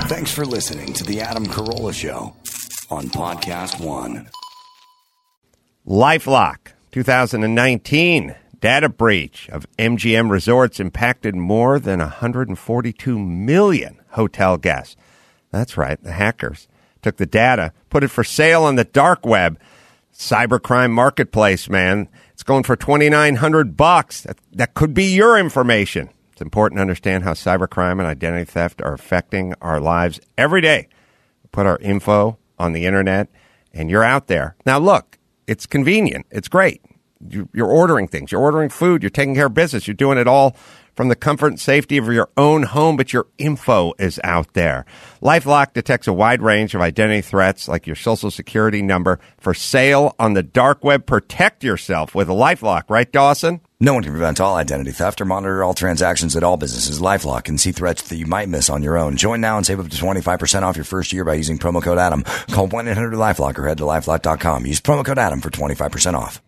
Thanks for listening to The Adam Carolla Show on Podcast One. LifeLock 2019 data breach of MGM Resorts impacted more than 142 million hotel guests. That's right, the hackers took the data, put it for sale on the dark web. Cybercrime marketplace, man. It's going for $2,900. That could be your information. It's important to understand how cybercrime and identity theft are affecting our lives every day. We put our info on the internet, and you're out there. Now, look, it's convenient. It's great. You're ordering things. You're ordering food. You're taking care of business. You're doing it all from the comfort and safety of your own home, but your info is out there. LifeLock detects a wide range of identity threats like your social security number for sale on the dark web. Protect yourself with LifeLock, right, Dawson? No one can prevent all identity theft or monitor all transactions at all businesses. LifeLock can see threats that you might miss on your own. Join now and save up to 25% off your first year by using promo code Adam. Call 1-800-LifeLock or head to LifeLock.com. Use promo code Adam for 25% off.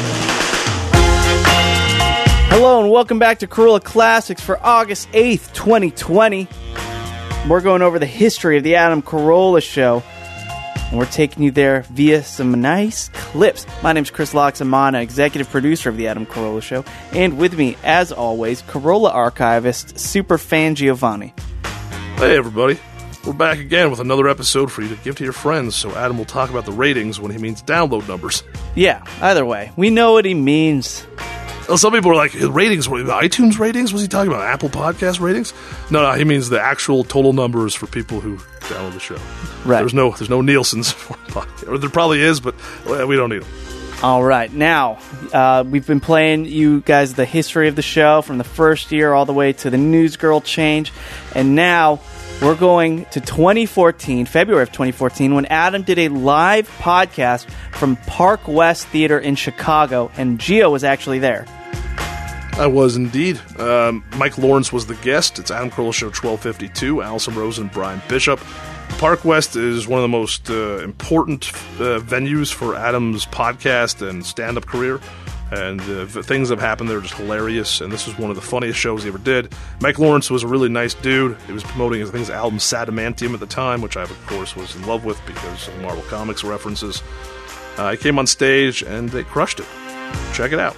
Hello and welcome back to Carolla Classics for August 8th, 2020. We're going over the history of the Adam Carolla Show, and we're taking you there via some nice clips. My name's Chris Loxamana, executive producer of the Adam Carolla Show, and with me, as always, Carolla archivist, Superfan Giovanni. Hey everybody, we're back again with another episode for you to give to your friends, so Adam will talk about the ratings when he means download numbers. Yeah, either way, we know what he means. Well, some people are like, ratings, iTunes ratings? Was he talking about Apple Podcast ratings? No, he means the actual total numbers for people who download the show. Right. There's no Nielsen's for podcast. Or there probably is, but we don't need them. All right, now, we've been playing you guys the history of the show from the first year all the way to the Newsgirl change, and now we're going to 2014, February of 2014, when Adam did a live podcast from Park West Theater in Chicago, and Gio was actually there. I was indeed. Mike Lawrence was the guest. It's Adam Carolla Show 1252, Allison Rose and Brian Bishop. Park West is one of the most important venues for Adam's podcast and stand-up career. And the things that have happened there are just hilarious, and this was one of the funniest shows he ever did. Mike Lawrence was a really nice dude. He was promoting his album Sadamantium at the time, which I, of course, was in love with because of Marvel Comics references. He came on stage, and they crushed it. Check it out.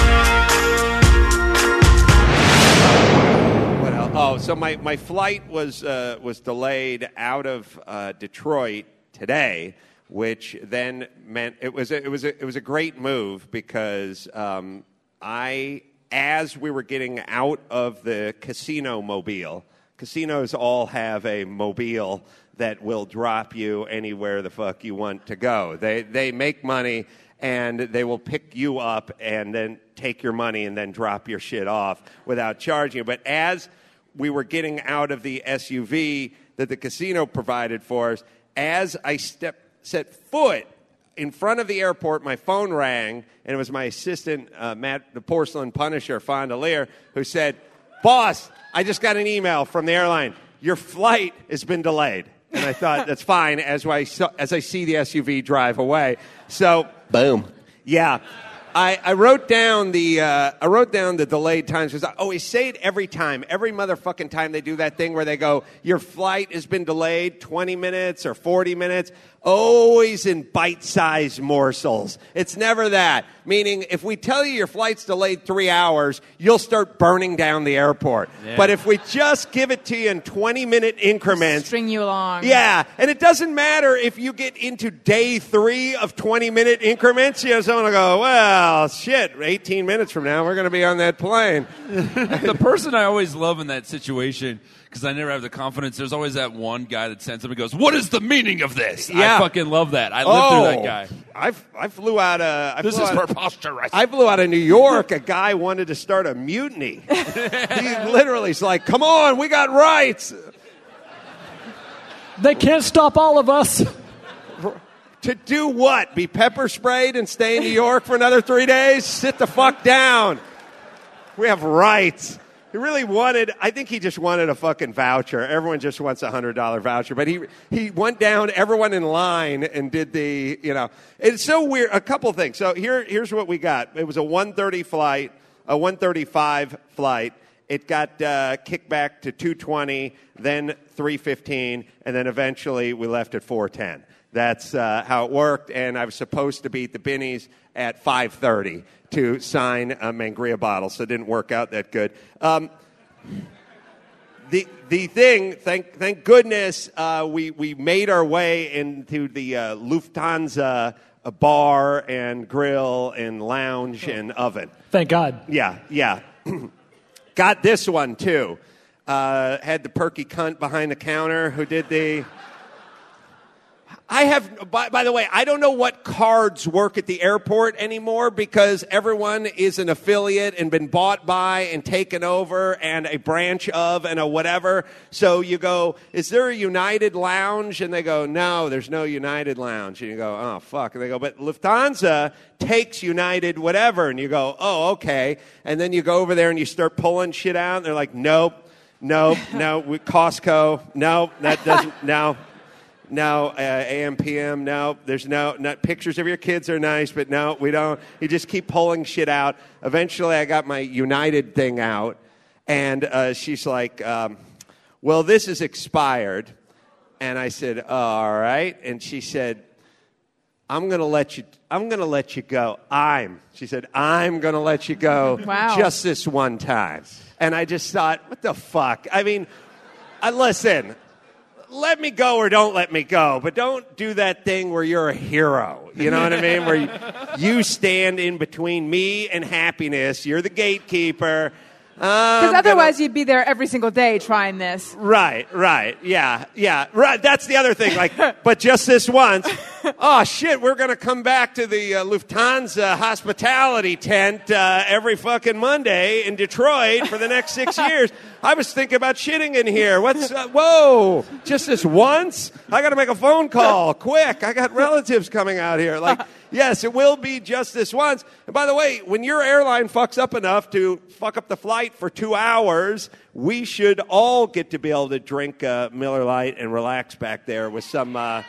So my flight was delayed out of Detroit today, which then meant it was a great move because as we were getting out of the casino mobile, casinos all have a mobile that will drop you anywhere the fuck you want to go. They make money and they will pick you up and then take your money and then drop your shit off without charging you. But as we were getting out of the SUV that the casino provided for us, as I set foot in front of the airport, my phone rang, and it was my assistant, Matt, the Porcelain Punisher, Fondelier, who said, "Boss, I just got an email from the airline. Your flight has been delayed." And I thought, that's fine, as I see the SUV drive away. So, boom. Yeah. I wrote down the delayed times because I always say it every motherfucking time they do that thing where they go, your flight has been delayed 20 minutes or 40 minutes, always in bite-sized morsels. It's never that. Meaning, if we tell you your flight's delayed 3 hours, you'll start burning down the airport. Yeah. But if we just give it to you in 20-minute increments, string you along. Yeah, and it doesn't matter if you get into day 3 of 20-minute increments. You know, someone will go, well, shit, 18 minutes from now, we're going to be on that plane. The person I always love in that situation, because I never have the confidence, there's always that one guy that sends him and goes, what is the meaning of this? Yeah. I fucking love that. I lived through that guy. I flew out of... This is preposterous. I flew out of New York. A guy wanted to start a mutiny. He literally is like, come on, we got rights. They can't stop all of us. To do what? Be pepper sprayed and stay in New York for another 3 days? Sit the fuck down. We have rights. He really wanted, I think he just wanted a fucking voucher. Everyone just wants a $100 voucher. But he went down everyone in line and did the, you know. It's so weird. A couple things. So here's what we got. It was a 1:30 flight, a 1:35 flight. It got kicked back to 220, then 315, and then eventually we left at 410. That's how it worked, and I was supposed to be at the Binnies at 5:30 to sign a Mangria bottle, so it didn't work out that good. The thing, thank goodness, we made our way into the Lufthansa bar and grill and lounge and oven. Thank God. Yeah. Got this one, too. Had the perky cunt behind the counter who did the... I have, by the way, I don't know what cards work at the airport anymore because everyone is an affiliate and been bought by and taken over and a branch of and a whatever. So you go, is there a United Lounge? And they go, no, there's no United Lounge. And you go, oh, fuck. And they go, but Lufthansa takes United whatever. And you go, oh, okay. And then you go over there and you start pulling shit out. And they're like, nope, Costco, no, that doesn't, no. No, AM, PM, no, there's not pictures of your kids are nice, but no, we don't. You just keep pulling shit out. Eventually, I got my United thing out, and she's like, well, this is expired. And I said, all right. And she said, I'm going to let you go. She said, I'm going to let you go just this one time. And I just thought, what the fuck? I mean, listen, let me go or don't let me go, but don't do that thing where you're a hero. You know what I mean? Where you stand in between me and happiness. You're the gatekeeper. Because otherwise you'd be there every single day trying this. Right. Yeah. Right. That's the other thing. Like, but just this once. Oh, shit, we're going to come back to the Lufthansa hospitality tent every fucking Monday in Detroit for the next 6 years. I was thinking about shitting in here. Whoa, just this once? I got to make a phone call, quick. I got relatives coming out here. Like, yes, it will be just this once. And by the way, when your airline fucks up enough to fuck up the flight for 2 hours, we should all get to be able to drink Miller Lite and relax back there with some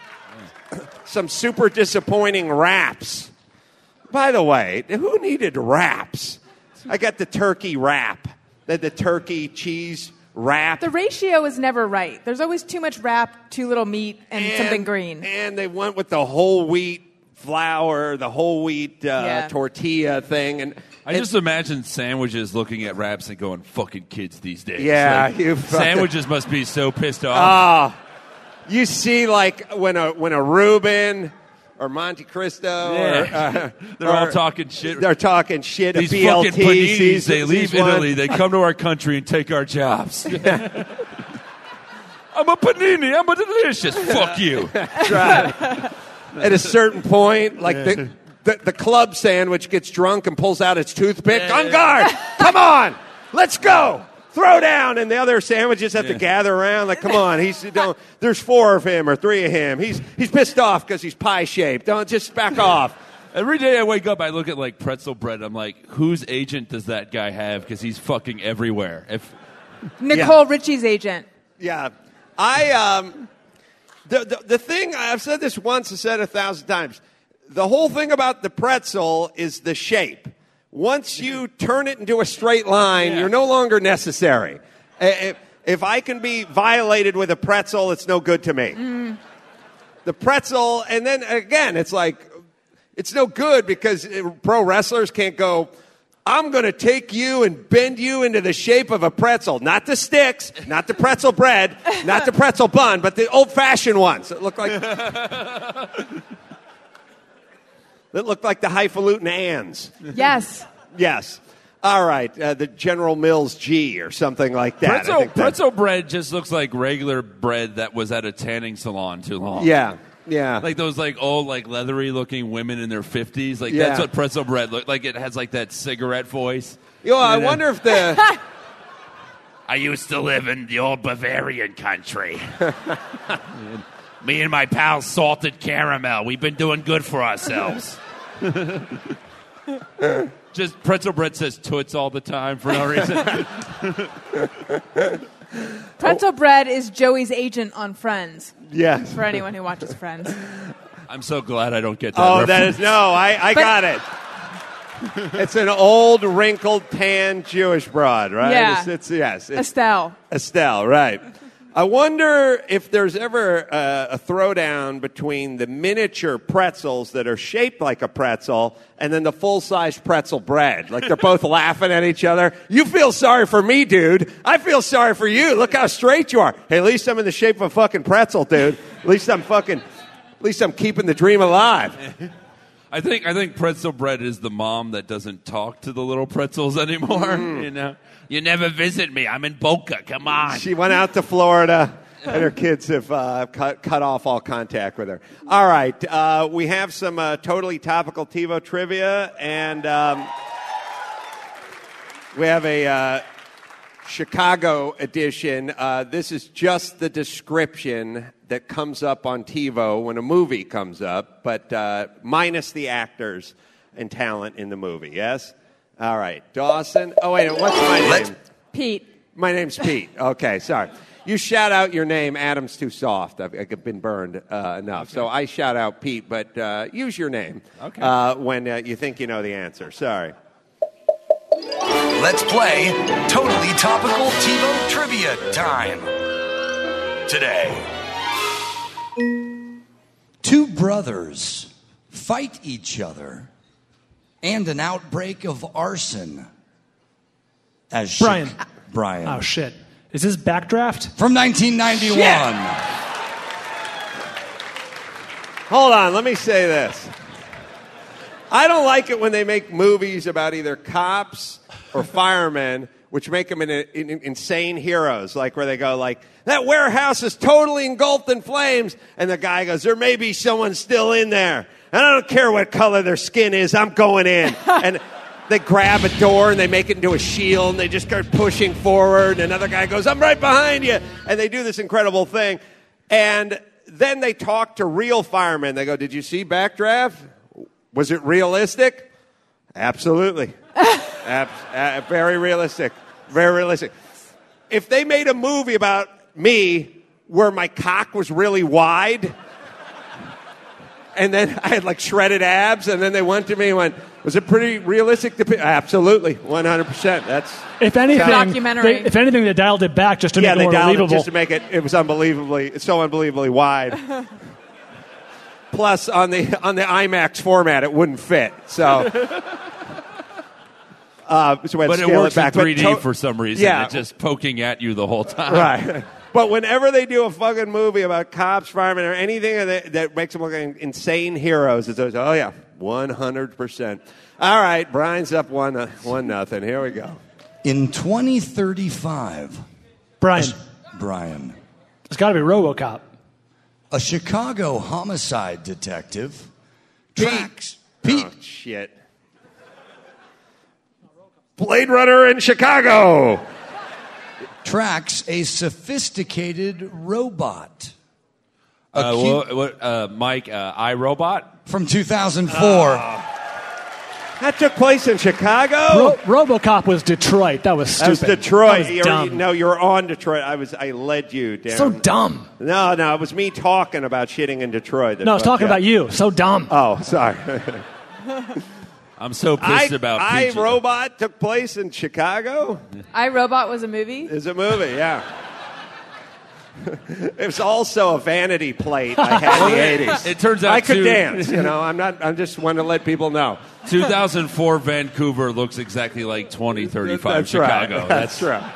super disappointing wraps. By the way, who needed wraps? I got the turkey wrap. The turkey cheese wrap. The ratio is never right. There's always too much wrap, too little meat, and something green. And they went with the whole wheat flour, the whole wheat tortilla thing. And I just imagine sandwiches looking at wraps and going, fucking kids these days. Yeah. Like, sandwiches must be so pissed off. You see, like, when a Reuben or Monte Cristo, they're all talking shit. They're talking shit. These BLT fucking paninis, they leave Italy. They come to our country and take our jobs. I'm a panini. I'm a delicious. Fuck you. That's right. At a certain point, like the club sandwich gets drunk and pulls out its toothpick. On guard. Come on. Let's go. Throw down, and the other sandwiches have to gather around. Like, come on, there's 4 of him or 3 of him. He's pissed off because he's pie-shaped. Don't just back off. Every day I wake up, I look at like pretzel bread. I'm like, whose agent does that guy have? Because he's fucking everywhere. Nicole Richie's agent. Yeah, the thing I've said this once, I've said 1,000 times. The whole thing about the pretzel is the shape. Once you turn it into a straight line, you're no longer necessary. If I can be violated with a pretzel, it's no good to me. The pretzel, and then again, it's like, it's no good because pro wrestlers can't go, I'm going to take you and bend you into the shape of a pretzel. Not the sticks, not the pretzel bread, not the pretzel bun, but the old-fashioned ones that look like... that looked like the highfalutin Anns. Yes. Yes. All right. The General Mills G or something like that. Pretzel bread just looks like regular bread that was at a tanning salon too long. Yeah. Like those like old like leathery looking women in their 50s. Like that's what pretzel bread looked like. It has like that cigarette voice. I wonder if the... I used to live in the old Bavarian country. Me and my pal Salted Caramel. We've been doing good for ourselves. Just pretzel bread says toots all the time for no reason. Pretzel bread is Joey's agent on Friends. Yes. For anyone who watches Friends. I'm so glad I don't get that. Oh, that is... No, I got it. It's an old, wrinkled, tan Jewish broad, right? Yeah. It's Estelle. Estelle, right. I wonder if there's ever a throwdown between the miniature pretzels that are shaped like a pretzel and then the full-size pretzel bread. Like they're both laughing at each other. You feel sorry for me, dude. I feel sorry for you. Look how straight you are. Hey, at least I'm in the shape of a fucking pretzel, dude. At least I'm keeping the dream alive. I think pretzel bread is the mom that doesn't talk to the little pretzels anymore. You know, you never visit me. I'm in Boca. Come on. She went out to Florida, and her kids have cut off all contact with her. All right, we have some totally topical TiVo trivia, and we have a Chicago edition. This is just the description that comes up on TiVo when a movie comes up, but minus the actors and talent in the movie, yes? All right. Dawson. Oh, wait, what's my name? Pete. My name's Pete. Okay, sorry. You shout out your name. Adam's too soft. I've been burned enough. Okay. So I shout out Pete, but use your name when you think you know the answer. Sorry. Let's play Totally Topical TiVo Trivia Time. Today. Two brothers fight each other and an outbreak of arson. As Brian. Brian. Oh, shit. Is this Backdraft? From 1991. Shit. Hold on, let me say this. I don't like it when they make movies about either cops or firemen, which make them insane heroes, like where they go like, that warehouse is totally engulfed in flames, and the guy goes, there may be someone still in there, and I don't care what color their skin is, I'm going in. And they grab a door and they make it into a shield, and they just start pushing forward, and another guy goes, I'm right behind you, and they do this incredible thing. And then they talk to real firemen. They go, did you see Backdraft? Was it realistic? Absolutely. Very realistic. Very realistic. If they made a movie about me where my cock was really wide and then I had like shredded abs and then they went to me and went, was it pretty realistic? Absolutely. 100%. That's if anything, documentary. If anything, they dialed it back just to make it more dialed believable. it just to make it was it's so unbelievably wide. Plus, on the IMAX format, it wouldn't fit. So, we had to but it scale works back. in 3D for some reason. Yeah. It's just poking at you the whole time. Right. But whenever they do a fucking movie about cops, firemen, or anything that makes them look like insane heroes, it's always, oh yeah, 100%. All right, Brian's up 1-0. Here we go. In 2035, Brian. It's got to be RoboCop. A Chicago homicide detective Pete. Pete. Oh, shit. Blade Runner in Chicago. Tracks a sophisticated robot. Mike, iRobot? From 2004. That took place in Chicago? RoboCop was Detroit. That was stupid. That was Detroit. That was dumb. No, you were on Detroit. I led you down. So dumb. No, it was me talking about shitting in Detroit. No, I was talking about you. So dumb. Oh, sorry. I'm so pissed about Peaches. iRobot took place in Chicago? iRobot was a movie? It's a movie, yeah. It was also a vanity plate I had in the 80s. It turns out I could dance, I just want to let people know. 2004 Vancouver looks exactly like 2035 That's Chicago. Right. That's right.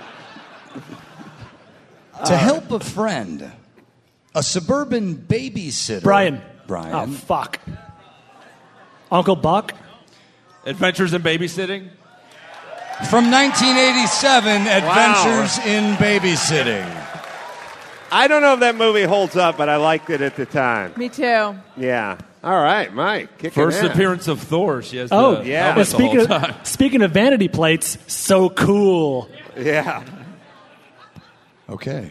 To help a friend, a suburban babysitter. Brian. Brian. Oh, fuck. Uncle Buck? Adventures in Babysitting? From 1987, Adventures in Babysitting. I don't know if that movie holds up, but I liked it at the time. Me too. Yeah. All right, Mike. Kicking First ass. appearance of Thor. She has Oh, the yeah. helmet the whole time. Speaking of vanity plates, so cool. Yeah. Okay.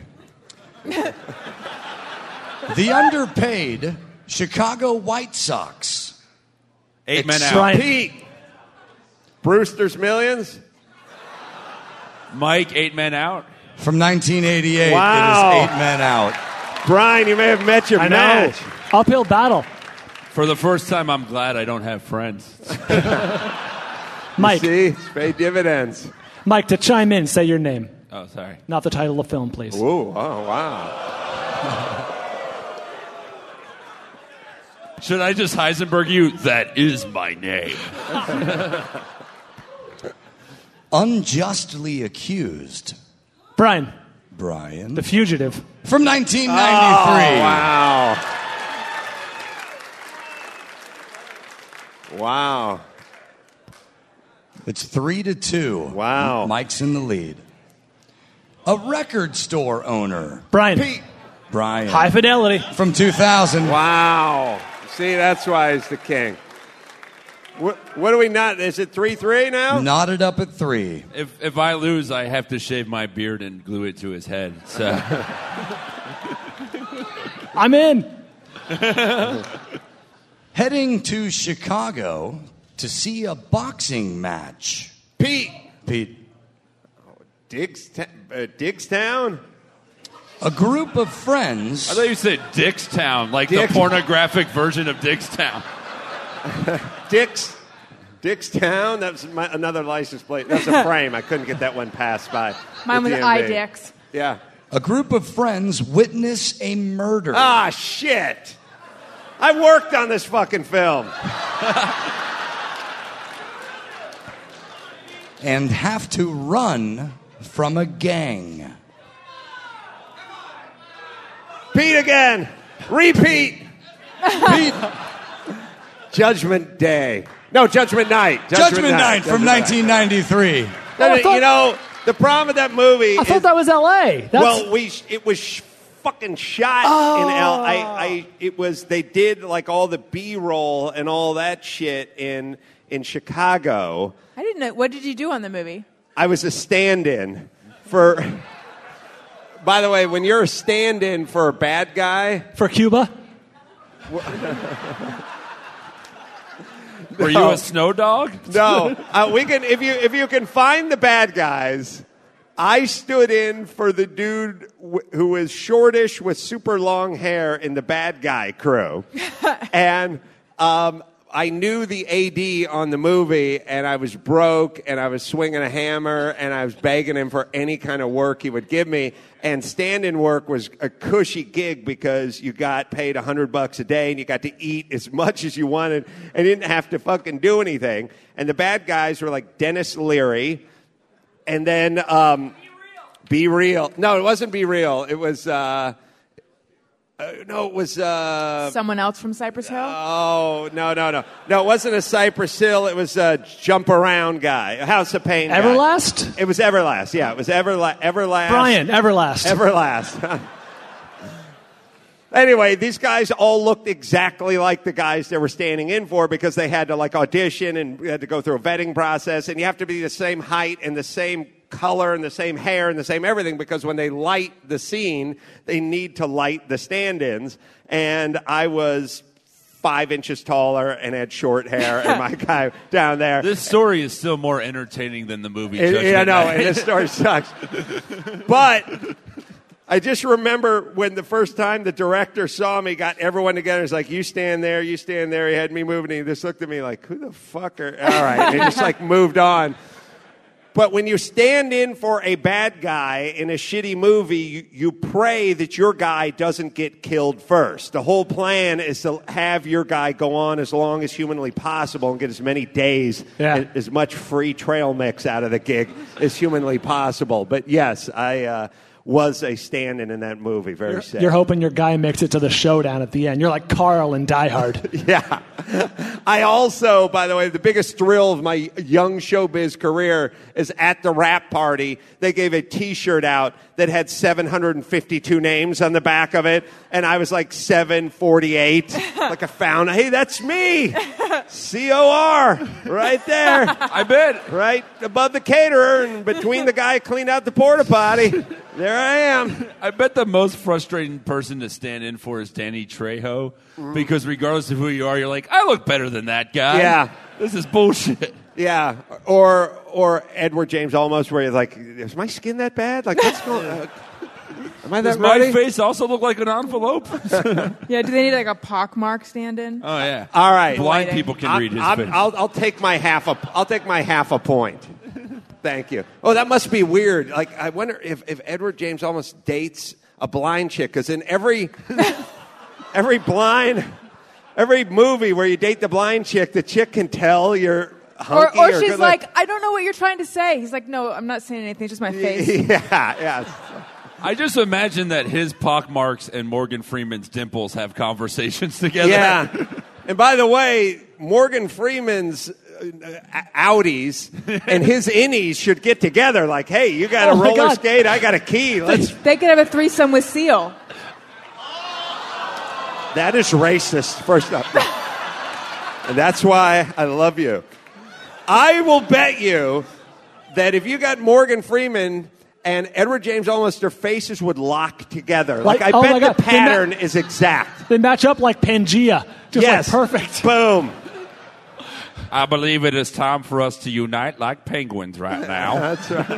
The underpaid Chicago White Sox. 8 men out. Brian. Pete. Brewster's Millions. Mike, 8 men out. From 1988, Wow. It is 8 men out. Brian, you may have met your I know. match. Uphill battle. For the first time, I'm glad I don't have friends. Mike. See, it's paid dividends. Mike, to chime in, say your name. Oh, sorry. Not the title of the film, please. Ooh, oh, wow. Should I just Heisenberg you? That is my name. Unjustly accused. Brian. The Fugitive. From 1993. Oh, wow. Wow. It's 3-2. Wow. Mike's in the lead. A record store owner. Brian. Brian. High Fidelity. From 2000. Wow. See, that's why he's the king. What do we not? Is it 3-3 now? Knotted up at 3. If I lose, I have to shave my beard and glue it to his head. So I'm in. Heading to Chicago to see a boxing match. Pete. Diggstown? A group of friends. I thought you said Dickstown, like the pornographic version of Dickstown. Dickstown? That was another license plate. That's a frame. I couldn't get that one passed by. Mine was iDicks. Yeah. A group of friends witness a murder. Ah, shit. I worked on this fucking film. And have to run from a gang. Pete again. Repeat. Pete. Judgment Day. No, Judgment Night. Judgment Night from 1993. You know, the problem with that movie I thought that was L.A. it was fucking shot in L.A. They did like all the B-roll and all that shit in Chicago. I didn't know. What did you do on the movie? I was a stand-in for... By the way, when you're a stand-in for a bad guy... For Cuba? Were you a snow dog? No. We can if you can find the bad guys. I stood in for the dude who was shortish with super long hair in the bad guy crew. And I knew the AD on the movie, and I was broke, and I was swinging a hammer, and I was begging him for any kind of work he would give me. And stand-in work was a cushy gig because you got paid $100 a day, and you got to eat as much as you wanted, and you didn't have to fucking do anything. And the bad guys were like Dennis Leary, and then Be Real. No, it wasn't Be Real. It was... No, it was... Someone else from Cypress Hill? Oh, no. No, it wasn't a Cypress Hill. It was a Jump Around guy, a House of Pain guy. Everlast? It was Everlast, yeah. It was Everlast. Brian, Everlast. Everlast. Anyway, these guys all looked exactly like the guys they were standing in for because they had to like audition and had to go through a vetting process, and you have to be the same height and the same color and the same hair and the same everything because when they light the scene, they need to light the stand-ins. And I was 5 inches taller and had short hair, and my guy down there. This story is still more entertaining than the movie. Yeah, no, and this story sucks. But I just remember when the first time the director saw me, got everyone together. He's like, you stand there, you stand there. He had me moving, and he just looked at me like, who the fuck are... All right, and he just like moved on. But when you stand in for a bad guy in a shitty movie, you pray that your guy doesn't get killed first. The whole plan is to have your guy go on as long as humanly possible and get as many days, and as much free trail mix out of the gig as humanly possible. But yes, I was a stand-in in that movie. Very sad. You're hoping your guy makes it to the showdown at the end. You're like Carl in Die Hard. Yeah. I also, by the way, the biggest thrill of my young showbiz career is at the rap party. They gave a T-shirt out that had 752 names on the back of it, and I was like 748. Like I found, hey, that's me. COR, right there. I bet. Right above the caterer and between the guy cleaned out the porta potty. There I am. I bet the most frustrating person to stand in for is Danny Trejo, because regardless of who you are, you're like, I look better than that guy. Yeah. This is bullshit. Yeah. Or Edward James Olmos, where you're like, is my skin that bad? Like, what's going on? Am I Does that my ready? face also look like an envelope? Yeah, do they need like a pockmark stand-in? Oh yeah. All right. Blind people can read his face. I'll take my half a point. Thank you. Oh, that must be weird. Like, I wonder if Edward James almost dates a blind chick, because in every movie where you date the blind chick, the chick can tell you're hunky Or she's good like, I don't know what you're trying to say. He's like, no, I'm not saying anything, just my face. Yeah. I just imagine that his pockmarks and Morgan Freeman's dimples have conversations together. Yeah. And by the way, Morgan Freeman's outies and his innies should get together. Like, hey, you got a roller skate, I got a key. They could have a threesome with Seal. That is racist, first up. And that's why I love you. I will bet you that if you got Morgan Freeman and Edward James Olmos, their faces would lock together. Like I bet the pattern is exact. They match up like Pangea. Just like perfect. Boom. I believe it is time for us to unite like penguins right now. That's right.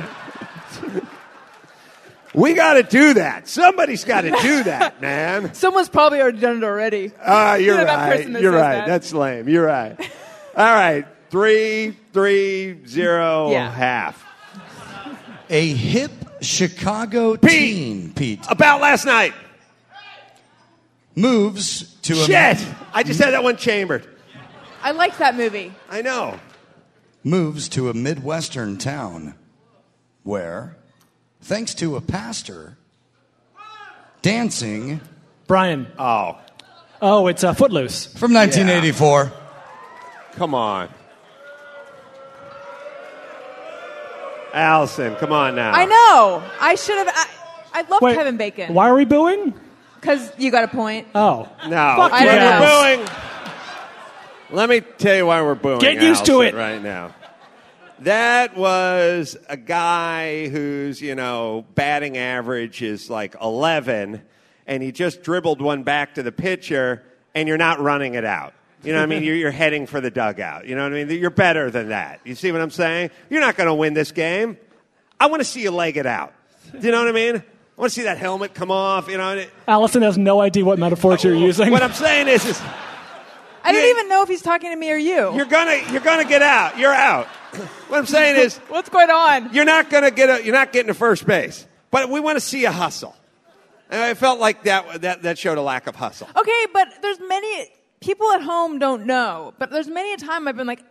We got to do that. Somebody's got to do that, man. Someone's probably already done it already. You're right. That person that You're says right. that. That's lame. You're right. All right. 3-3-0 half. A hip Chicago teen, Pete. About last night. Moves to Shit! I just had that one chambered. I like that movie. I know. Moves to a Midwestern town where, thanks to a pastor, dancing... Brian. Oh, it's Footloose. From 1984. Come on. Allison, come on now. I know. I should have. I love Wait, Kevin Bacon. Why are we booing? Because you got a point. Oh. No. Fuck I you don't guys. know. We're booing. Let me tell you why we're booing. Get used to Allison, it. right now. That was a guy whose, batting average is like 11, and he just dribbled one back to the pitcher, and you're not running it out. You know what I mean? You're heading for the dugout. You know what I mean? You're better than that. You see what I'm saying? You're not going to win this game. I want to see you leg it out. Do you know what I mean? I want to see that helmet come off. Allison has no idea what metaphors you're using. What I'm saying is I don't even know if he's talking to me or you. you're gonna get out. You're out. What I'm saying is, What's going on? you're not getting to first base. But we want to see a hustle. And I felt like that showed a lack of hustle. Okay, but there's many people at home don't know. But there's many a time I've been like,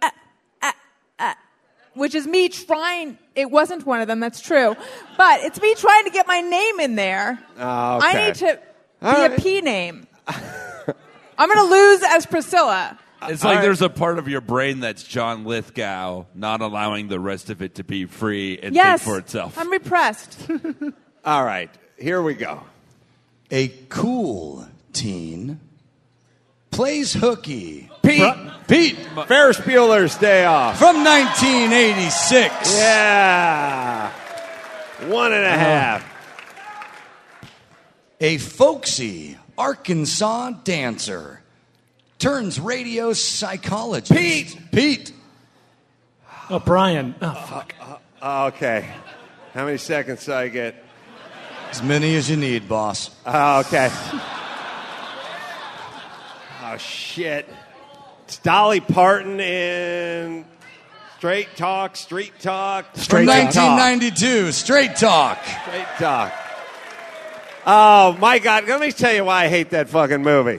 which is me trying. It wasn't one of them. That's true. But it's me trying to get my name in there. Oh, okay. I need to be All a right. P name. I'm going to lose as Priscilla. It's like there's a part of your brain that's John Lithgow, not allowing the rest of it to be free and Yes, think for itself. I'm repressed. All right, here we go. A cool teen plays hooky. Pete. Ferris Bueller's Day Off. From 1986. Yeah. 1.5. A folksy Arkansas dancer turns radio psychologist. Pete. Oh, Brian. Oh, fuck. Okay. How many seconds do I get? As many as you need, boss. Okay. Oh, shit. It's Dolly Parton in Street Talk. From 1992, Straight Talk. Straight Talk. Oh, my God. Let me tell you why I hate that fucking movie.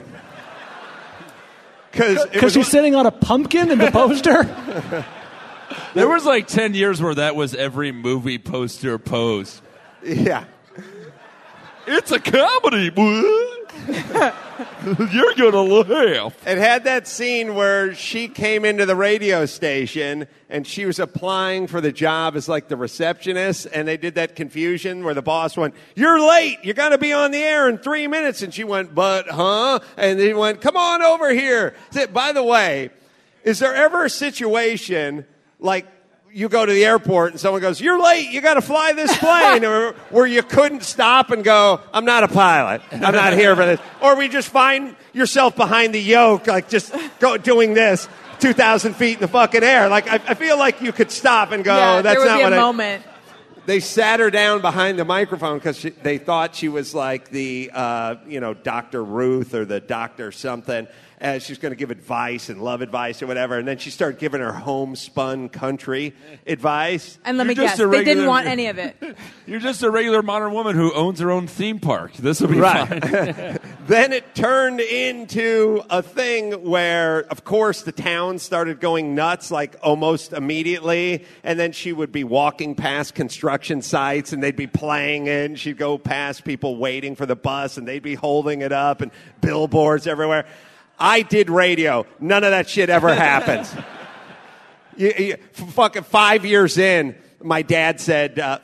Because she's sitting on a pumpkin in the poster? There was like 10 years where that was every movie poster pose. Yeah. It's a comedy, boy. You're going to laugh. It had that scene where she came into the radio station and she was applying for the job as like the receptionist, and they did that confusion where the boss went, "You're late. You're going to be on the air in 3 minutes." And she went, "But, huh?" And he went, "Come on over here." By the way, is there ever a situation like you go to the airport and someone goes, "You're late, you got to fly this plane," or where you couldn't stop and go, "I'm not a pilot, I'm not here for this," or we just find yourself behind the yoke, like just doing this 2,000 feet in the fucking air? Like I feel like you could stop and go, Yeah, "That's there would not be what a I." moment. They sat her down behind the microphone because they thought she was like the, Dr. Ruth or the Dr. something. She was going to give advice and love advice or whatever. And then she started giving her homespun country advice. And let me guess, they didn't want any of it. You're just a regular modern woman who owns her own theme park. This will be fine. Then it turned into a thing where, of course, the town started going nuts like almost immediately. And then she would be walking past construction sites and they'd be playing it. And she'd go past people waiting for the bus and they'd be holding it up and billboards everywhere. I did radio. None of that shit ever happens. Fucking 5 years in, my dad said, hey,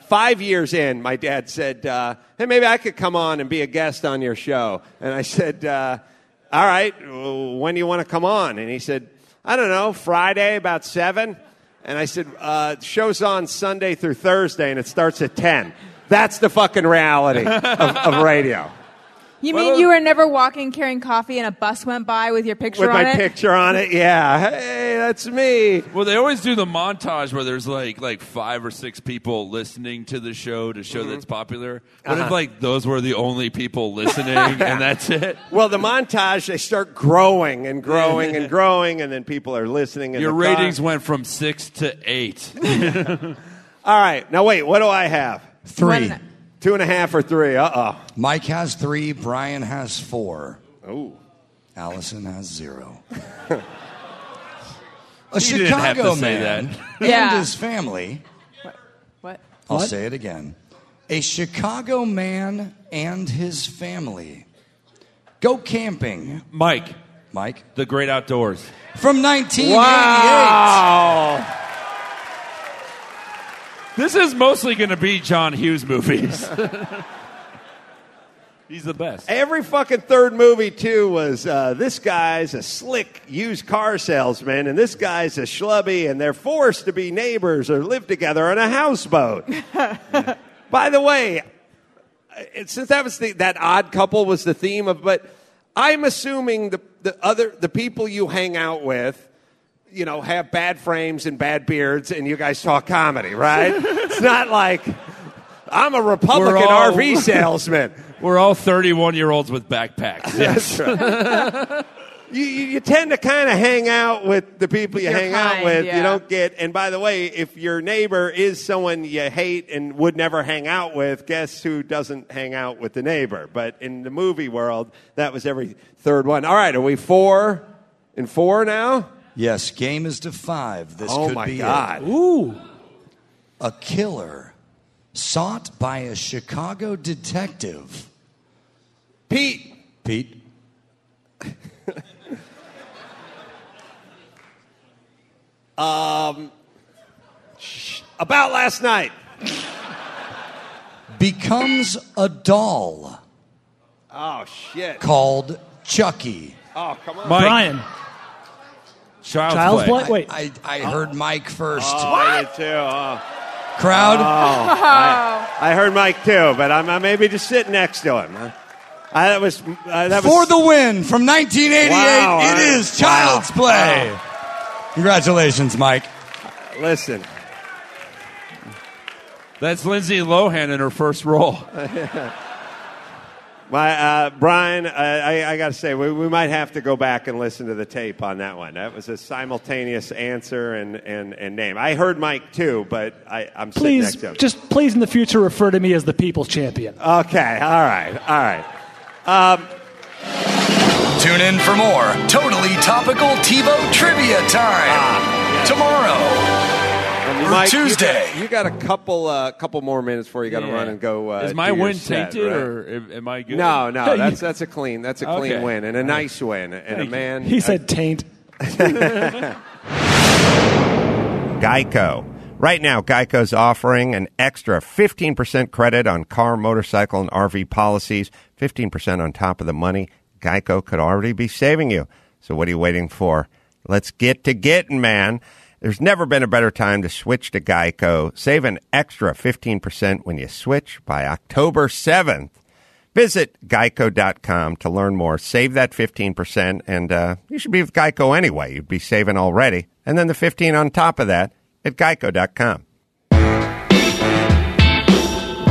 maybe I could come on and be a guest on your show. And I said, all right, when do you want to come on? And he said, I don't know, Friday about 7. And I said, the show's on Sunday through Thursday, and it starts at 10. That's the fucking reality of radio. You mean you were never walking carrying coffee and a bus went by with your picture on it? With my picture on it, yeah. Hey, that's me. Well, they always do the montage where there's like 5 or 6 people listening to the show to show that it's popular. What if those were the only people listening and that's it? Well, the montage, they start growing and growing and growing, and then people are listening. Your ratings went from 6 to 8. All right. Now, wait, what do I have? 3. 2.5 or 3. Uh-oh. Mike has 3. Brian has 4. Ooh. Allison has 0. A Chicago man and his family. What? I'll say it again. A Chicago man and his family go camping. Mike. The Great Outdoors. From 1988. Wow. This is mostly going to be John Hughes movies. He's the best. Every fucking third movie, too, was this guy's a slick used car salesman, and this guy's a schlubby, and they're forced to be neighbors or live together on a houseboat. By the way, since that was that Odd Couple was the theme of, but I'm assuming the people you hang out with, have bad frames and bad beards, and you guys talk comedy, right? It's not like I'm a Republican RV salesman. We're all 31-year-olds with backpacks. Yes. Right. you tend to kind of hang out with the people you hang out with. Yeah. You don't get. And by the way, if your neighbor is someone you hate and would never hang out with, guess who doesn't hang out with the neighbor? But in the movie world, that was every third one. All right, are we 4 and 4 now? Yes, game is to 5. This oh could my be God. It. Ooh. A killer sought by a Chicago detective. Pete. About last night. Becomes a doll. Oh, shit. Called Chucky. Oh, come on. Mike. Brian. Child's Play. Wait. I heard Mike first. Oh, I did too. Oh. Crowd? I heard Mike too, but I'm maybe just sitting next to him. That was For the win from 1988, Wow, it is Child's Play. Wow. Congratulations, Mike. Listen. That's Lindsay Lohan in her first role. Brian, I got to say, we might have to go back and listen to the tape on that one. That was a simultaneous answer and name. I heard Mike too, but I'm sitting next to him. Just please in the future refer to me as the people's champion. Okay, all right. Tune in for more totally topical TiVo trivia time tomorrow. Mike, Tuesday. You got a couple more minutes before you got to run and go. Is my do your win set, tainted, right? or am I good? No. That's a clean win and a nice win and a man. He said taint. Geico. Right now, Geico's offering an extra 15% credit on car, motorcycle, and RV policies. 15% on top of the money Geico could already be saving you. So what are you waiting for? Let's get to getting, man. There's never been a better time to switch to Geico. Save an extra 15% when you switch by October 7th. Visit geico.com to learn more. Save that 15%, and you should be with Geico anyway. You'd be saving already. And then the 15 on top of that at geico.com.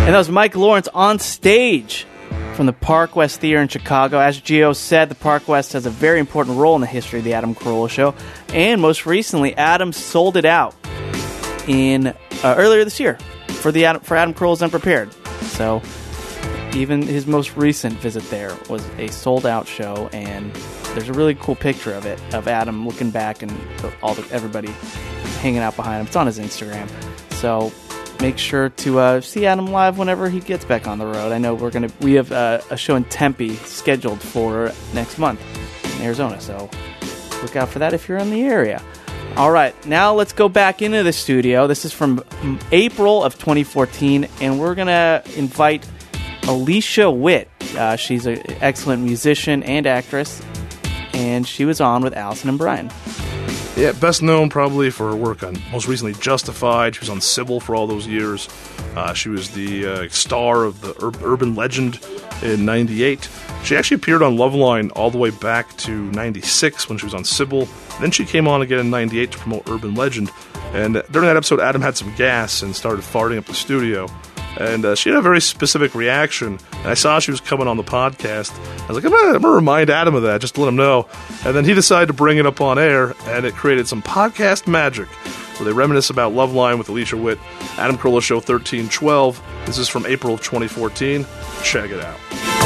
And that was Mike Lawrence on stage from the Park West Theater in Chicago. As Gio said, the Park West has a very important role in the history of the Adam Carolla Show. And most recently, Adam sold it out in earlier this year for Adam Carolla's Unprepared. So even his most recent visit there was a sold-out show, and there's a really cool picture of it, of Adam looking back and everybody hanging out behind him. It's on his Instagram. So make sure to see Adam live whenever he gets back on the road. I know we have a show in Tempe scheduled for next month in Arizona, so look out for that if you're in the area. All right, now let's go back into the studio. This is from April of 2014, and we're going to invite Alicia Witt. She's an excellent musician and actress, and she was on with Allison and Brian. Yeah, best known probably for her work on, most recently, Justified. She was on Sybil for all those years. She was the star of the Urban Legend in 98. She actually appeared on Loveline all the way back to 96 when she was on Sybil. Then she came on again in 98 to promote Urban Legend. And during that episode, Adam had some gas and started farting up the studio. And she had a very specific reaction. And I saw she was coming on the podcast. I was like, I'm going to remind Adam of that, just to let him know. And then he decided to bring it up on air, and it created some podcast magic where they reminisce about Loveline with Alicia Witt. Adam Carolla Show 1312. This is from April of 2014. Check it out.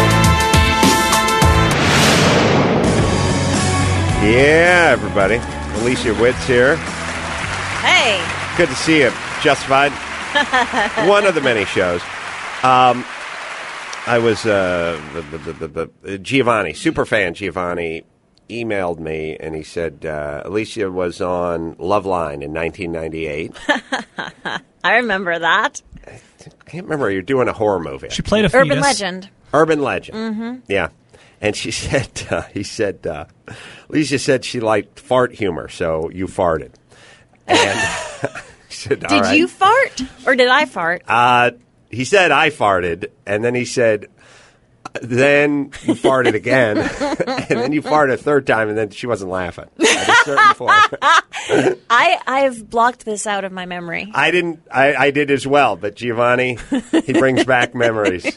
Yeah, everybody. Alicia Witt's here. Hey. Good to see you. Justified. One of the many shows. I was Giovanni, superfan Giovanni, emailed me and he said Alicia was on Loveline in 1998. I remember that. I can't remember. You're doing a horror movie. She played a Urban fetus. Legend. Urban Legend. Mm-hmm. Yeah. And she said, Alicia said she liked fart humor, so you farted. And said, did right. you fart or did I fart? He said I farted, and then he said, then you farted again, and then you farted a third time, and then she wasn't laughing at a certain point. I've blocked this out of my memory. I didn't. I did as well, but Giovanni, he brings back memories,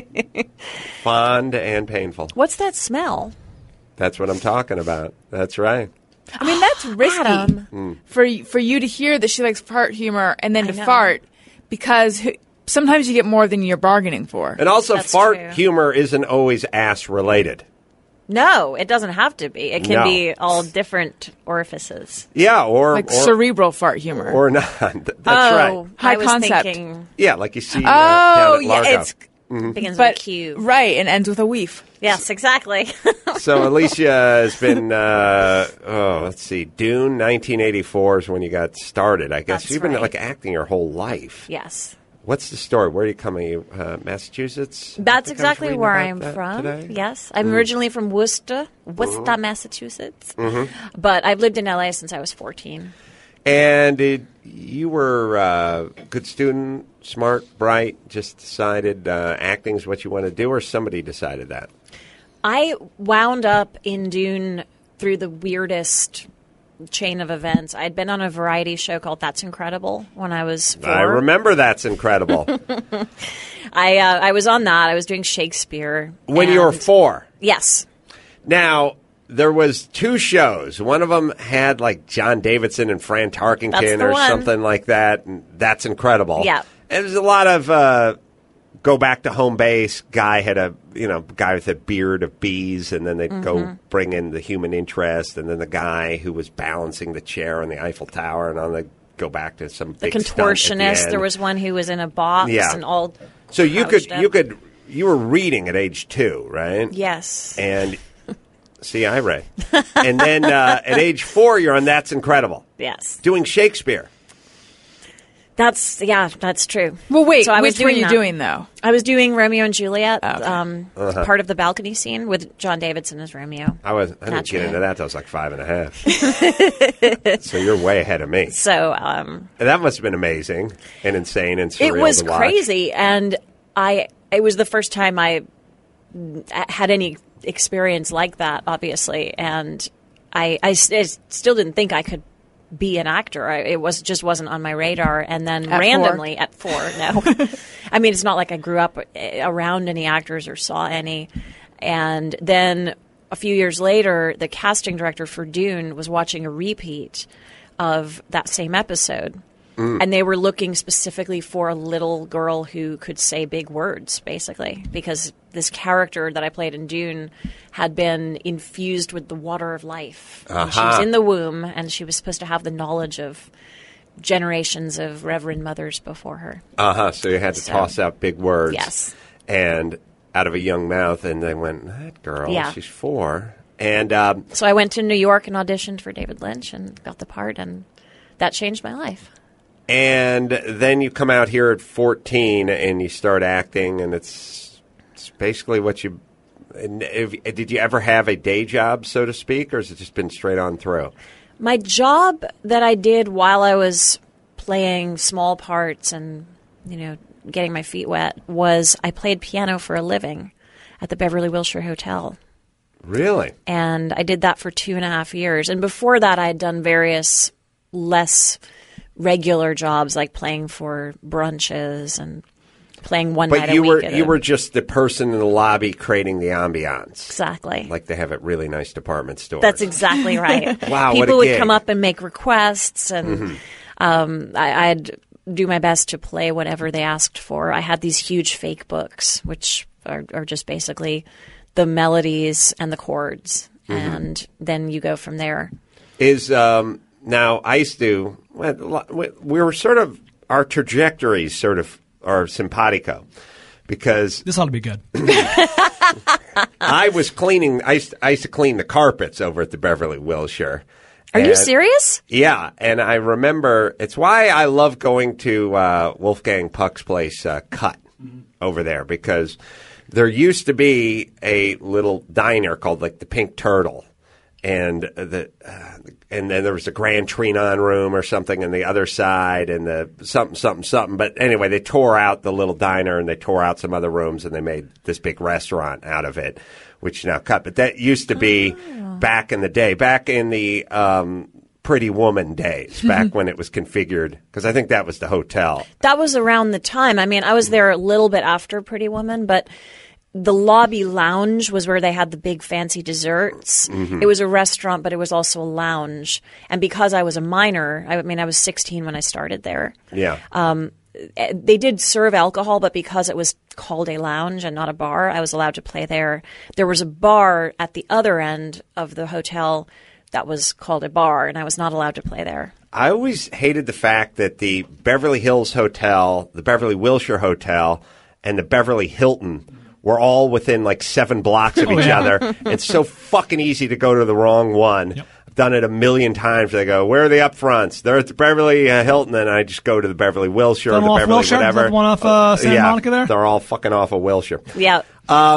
fond and painful. What's that smell? That's what I'm talking about. That's right. I mean, that's risky Adam. for you to hear that she likes fart humor and then I to know. fart, because sometimes you get more than you're bargaining for. And also, That's fart true. humor isn't always ass related. No, it doesn't have to be. It can No. be all different orifices. Yeah, or Like cerebral fart humor. or not. That's oh, right. High I was concept. thinking Yeah, like you see Oh, down at yeah, Largo. it's begins but with a Q. right, and ends with a weef. Yes, exactly. So Alicia has been, let's see, Dune 1984 is when you got started, I guess. That's You've been right. like acting your whole life. Yes. What's the story? Where are you coming? Massachusetts? That's I think I was exactly reading where about I'm that from. today. Yes. I'm originally from Worcester, Massachusetts. But I've lived in LA since I was 14. And you were a good student, smart, bright, just decided acting is what you want to do, or somebody decided that? I wound up in Dune through the weirdest chain of events. I'd been on a variety show called That's Incredible when I was 4. I remember That's Incredible. I was on that. I was doing Shakespeare. When you were and- 4. Yes. Now, there was 2 shows. One of them had like John Davidson and Fran That's Tarkenton the or one. something like that. And That's Incredible. Yeah. And there's a lot of go back to home base. Guy had a guy with a beard of bees, and then they'd go bring in the human interest, and then the guy who was balancing the chair on the Eiffel Tower, and on the go back to some The big stunt at the contortionist. end. There was one who was in a box Yeah. and all. So you crouched up. you were reading at age 2, right? Yes. And see, I read. And then at age 4, you're on That's Incredible, Yes. doing Shakespeare. That's true. Well, wait, So I was which were doing you that. doing, though? I was doing Romeo and Juliet, Uh-huh. part of the balcony scene with John Davidson as Romeo. I didn't get Naturally. into that until I was like 5 and a half. So you're way ahead of me. So And that must have been amazing and insane and surreal it was to watch. crazy, and it was the first time I had any experience like that, obviously, and I still didn't think I could be an actor. It just wasn't on my radar. And then At randomly at 4, no. I mean, it's not like I grew up around any actors or saw any. And then a few years later, the casting director for Dune was watching a repeat of that same episode. And they were looking specifically for a little girl who could say big words, basically, because this character that I played in Dune had been infused with the water of life. And she was in the womb, and she was supposed to have the knowledge of generations of Reverend mothers before her. So you had to toss out big words. Yes. And out of a young mouth, and they went, that girl, she's 4. And so I went to New York and auditioned for David Lynch and got the part, and that changed my life. And then you come out here at 14 and you start acting, and it's basically what you. Did you ever have a day job, so to speak, or has it just been straight on through? My job that I did while I was playing small parts and, getting my feet wet was I played piano for a living at the Beverly Wilshire Hotel. Really? And I did that for 2.5 years. And before that, I had done various less regular jobs, like playing for brunches and playing one night a week. But you were just the person in the lobby creating the ambiance. Exactly. Like they have at really nice department stores. That's exactly right. Wow, People what a would gig. come up and make requests, and I'd do my best to play whatever they asked for. I had these huge fake books, which are just basically the melodies and the chords, and then you go from there. Now, I used to, we were sort of, our trajectories sort of are simpatico because. This ought to be good. I was cleaning, I used to clean the carpets over at the Beverly Wilshire. Are you serious? Yeah, and I remember, it's why I love going to Wolfgang Puck's place, Cut, over there, because there used to be a little diner called like the Pink Turtle. And and then there was a Grand Trianon room or something on the other side, and the something. But anyway, they tore out the little diner and they tore out some other rooms, and they made this big restaurant out of it, which now cut. But that used to be back in the day, back in the Pretty Woman days, back when it was configured, because I think that was the hotel. That was around the time. I mean, I was there a little bit after Pretty Woman, but the lobby lounge was where they had the big fancy desserts. It was a restaurant, but it was also a lounge. And because I was a minor, I was 16 when I started there. Yeah. They did serve alcohol, but because it was called a lounge and not a bar, I was allowed to play there. There was a bar at the other end of the hotel that was called a bar, and I was not allowed to play there. I always hated the fact that the Beverly Hills Hotel, the Beverly Wilshire Hotel, and the Beverly Hilton were all within like 7 blocks of each other. It's so fucking easy to go to the wrong one. Yep. I've done it a million times. They go, where are the upfronts? They're at the Beverly Hilton, and I just go to the Beverly Wilshire or the Beverly Wilshire? whatever. Is that the one off Santa Monica there? They're all fucking off of Wilshire. Yeah.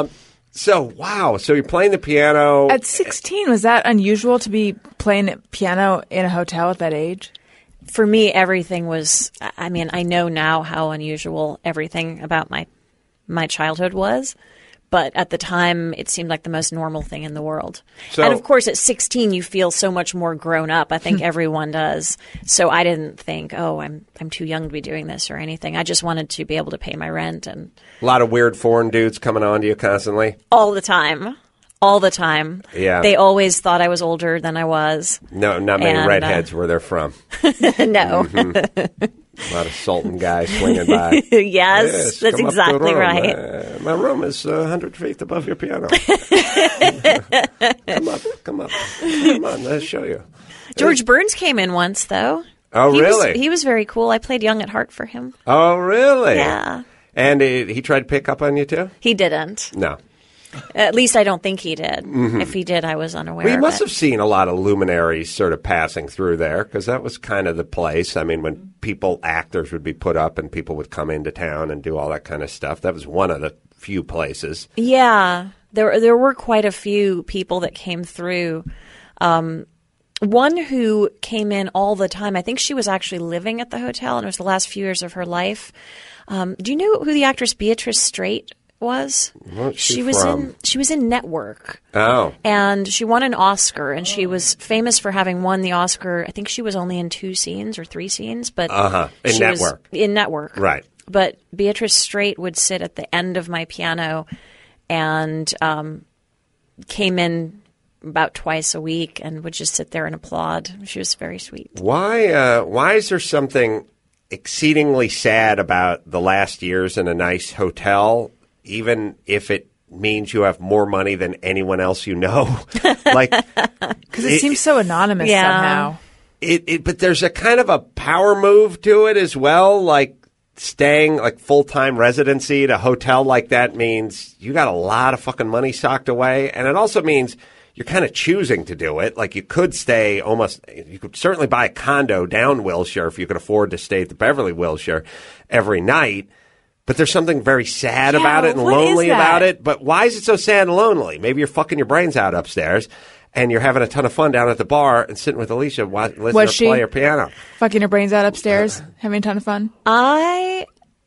So, wow. So you're playing the piano. At 16, was that unusual to be playing piano in a hotel at that age? For me, everything was, I know now how unusual everything about my childhood was, but at the time it seemed like the most normal thing in the world. And of course at 16 you feel so much more grown up. I think everyone does. So I didn't think, I'm too young to be doing this or anything. I just wanted to be able to pay my rent. And a lot of weird foreign dudes coming on to you constantly? All the time. Yeah. They always thought I was older than I was. No, not many redheads where they're from. No. A lot of Sultan guys swinging by. Yes, that's exactly right. My room is 100 feet above your piano. Come up. Come on, let's show you. George Burns came in once, though. Oh, really? He was very cool. I played Young at Heart for him. Oh, really? Yeah. And he tried to pick up on you, too? He didn't. No. At least I don't think he did. If he did, I was unaware of it. Well, you must have seen a lot of luminaries sort of passing through there, because that was kind of the place. I mean, when actors would be put up and people would come into town and do all that kind of stuff, that was one of the few places. Yeah. There were quite a few people that came through. One who came in all the time, I think she was actually living at the hotel, and it was the last few years of her life. Do you know who the actress Beatrice Straight was. What's She she was from? in Network. Oh. And she won an Oscar, and she was famous for having won the Oscar. I think she was only in 2 scenes or 3 scenes, but In she was Network. in Network, Right. But Beatrice Straight would sit at the end of my piano, and came in about twice a week and would just sit there and applaud. She was very sweet. Why is there something exceedingly sad about the last years in a nice hotel, even if it means you have more money than anyone else you know? Like, Because it seems so anonymous somehow. But there's a kind of a power move to it as well. Like staying like full-time residency at a hotel like that means you got a lot of fucking money socked away, and it also means you're kind of choosing to do it. Like you could stay you could certainly buy a condo down Wilshire if you could afford to stay at the Beverly Wilshire every night. But there's something very sad about it and what is lonely that? about it. But why is it so sad and lonely? Maybe you're fucking your brains out upstairs and you're having a ton of fun down at the bar and sitting with Alicia listening to her play her piano. Fucking her brains out upstairs, having a ton of fun? I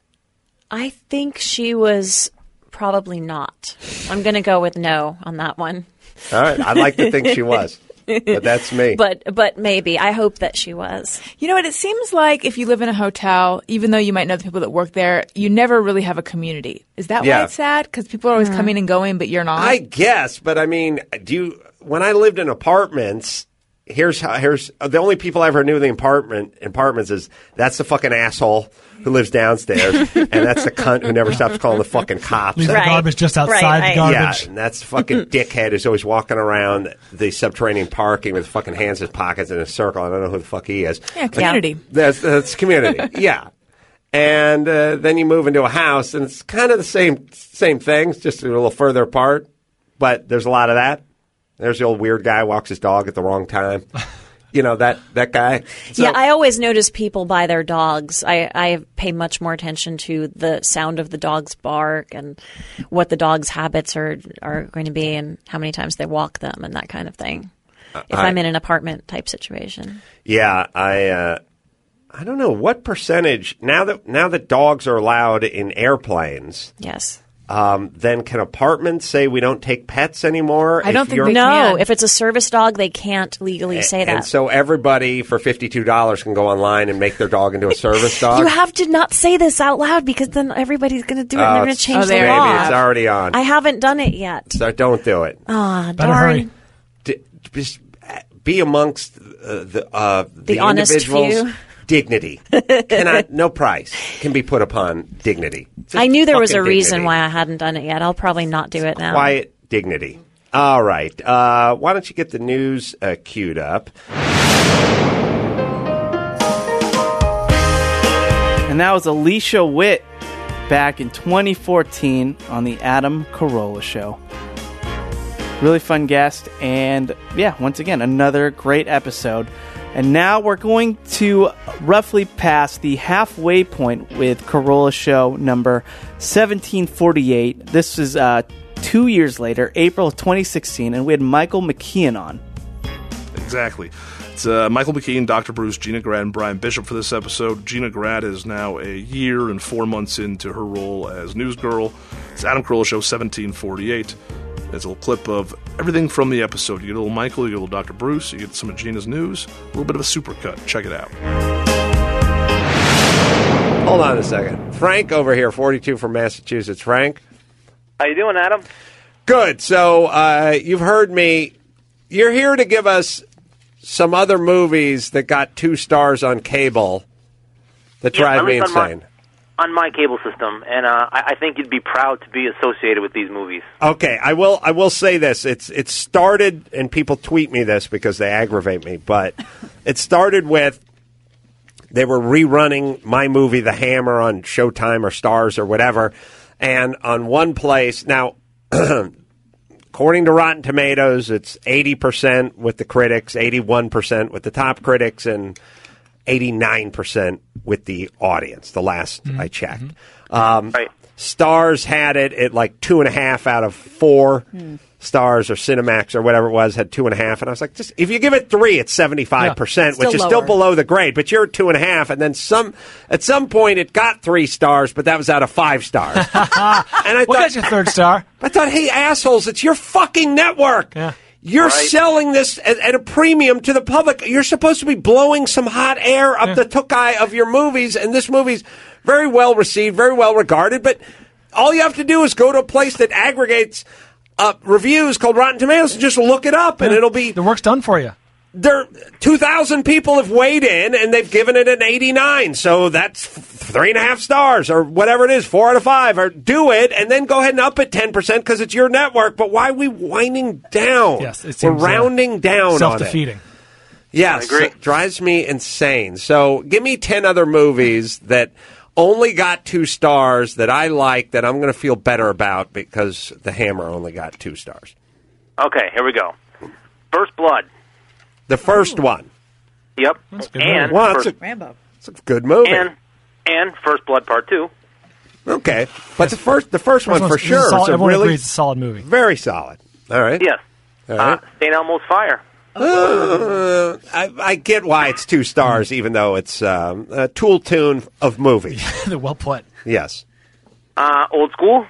think she was probably not. I'm going to go with no on that one. All right. I'd like to think she was. But that's me. But maybe. I hope that she was. You know what? It seems like if you live in a hotel, even though you might know the people that work there, you never really have a community. Is that why it's sad? Because people are always coming and going, but you're not? I guess, but I mean, when I lived in apartments, here's the only people I ever knew in the apartments is that's the fucking asshole who lives downstairs, and that's the cunt who never stops calling the fucking cops. Leaves the garbage just outside the garbage. Yeah, and that's the fucking dickhead who's always walking around the subterranean parking with fucking hands in his pockets in a circle. I don't know who the fuck he is. Yeah, community. That's community. Yeah. And then you move into a house, and it's kind of the same things, just a little further apart. But there's a lot of that. There's the old weird guy who walks his dog at the wrong time. You know, that guy. So, yeah, I always notice people by their dogs. I pay much more attention to the sound of the dog's bark and what the dog's habits are going to be and how many times they walk them and that kind of thing. If I'm in an apartment type situation. Yeah, I don't know what percentage now that dogs are allowed in airplanes. Yes. Then can apartments say we don't take pets anymore? I don't think they No, can. if it's a service dog, they can't legally say that. And so everybody for $52 can go online and make their dog into a service dog? You have to not say this out loud because then everybody's going to do it and they're going to change the maybe law. it's already on. I haven't done it yet. So don't do it. Ah, Better hurry. darn. Just be amongst the honest individual's few. dignity. No price can be put upon dignity. Just I knew there was a fucking reason dignity. why I hadn't done it yet. I'll probably not do it now. Quiet dignity. All right. Why don't you get the news queued up? And that was Alicia Witt back in 2014 on the Adam Carolla Show. Really fun guest, and yeah, once again, another great episode. And now we're going to roughly pass the halfway point with Carolla Show number 1748. This is 2 years later, April of 2016, and we had Michael McKean on. Exactly. It's Michael McKean, Dr. Bruce, Gina Grad, and Brian Bishop for this episode. Gina Grad is now a year and 4 months into her role as newsgirl. It's Adam Carolla Show 1748. It's a little clip of everything from the episode. You get a little Michael, you get a little Dr. Bruce, you get some of Gina's news, a little bit of a supercut. Check it out. Hold on a second. Frank over here, 42 from Massachusetts. Frank? How you doing, Adam? Good. So you've heard me. You're here to give us some other movies that got 2 stars on cable that drive me insane. On my cable system, and I think you'd be proud to be associated with these movies. Okay, I will say this. It started, and people tweet me this because they aggravate me, but it started with they were rerunning my movie, The Hammer, on Showtime or Stars or whatever, and on one place, now, according to Rotten Tomatoes, it's 80% with the critics, 81% with the top critics, and 89% with the audience, the last I checked. Right. Stars had it at like 2.5 out of 4. Stars or Cinemax or whatever it was had 2.5, and I was like, just if you give it 3, it's 75%, which is still below the grade. But you're at 2.5, and then at some point it got 3 stars, but that was out of 5 stars. And I What got your third star? I thought, hey assholes, it's your fucking network. Yeah. You're selling this at a premium to the public. You're supposed to be blowing some hot air up the tukai of your movies, and this movie's very well received, very well regarded. But all you have to do is go to a place that aggregates reviews called Rotten Tomatoes and just look it up, and it'll be... The work's done for you. 2,000 people have weighed in, and they've given it an 89, so that's 3.5 stars, or whatever it is, 4 out of 5, or do it, and then go ahead and up it 10% because it's your network. But why are we winding down? Yes, it seems, we're rounding down self-defeating. on it. Yes, it drives me insane. So give me 10 other movies that only got 2 stars that I like that I'm going to feel better about because The Hammer only got 2 stars. Okay, here we go. First Blood. The first one. Yep. That's a good movie. Well, Rambo. It's a good movie. And First Blood Part 2. Okay, but the first one for sure is a everyone really agrees it's a solid movie. very solid. All right. Yes. All right. St. Elmo's Fire. I get why it's 2 stars, even though it's a tool tune of movies. Well put. Yes. Old School.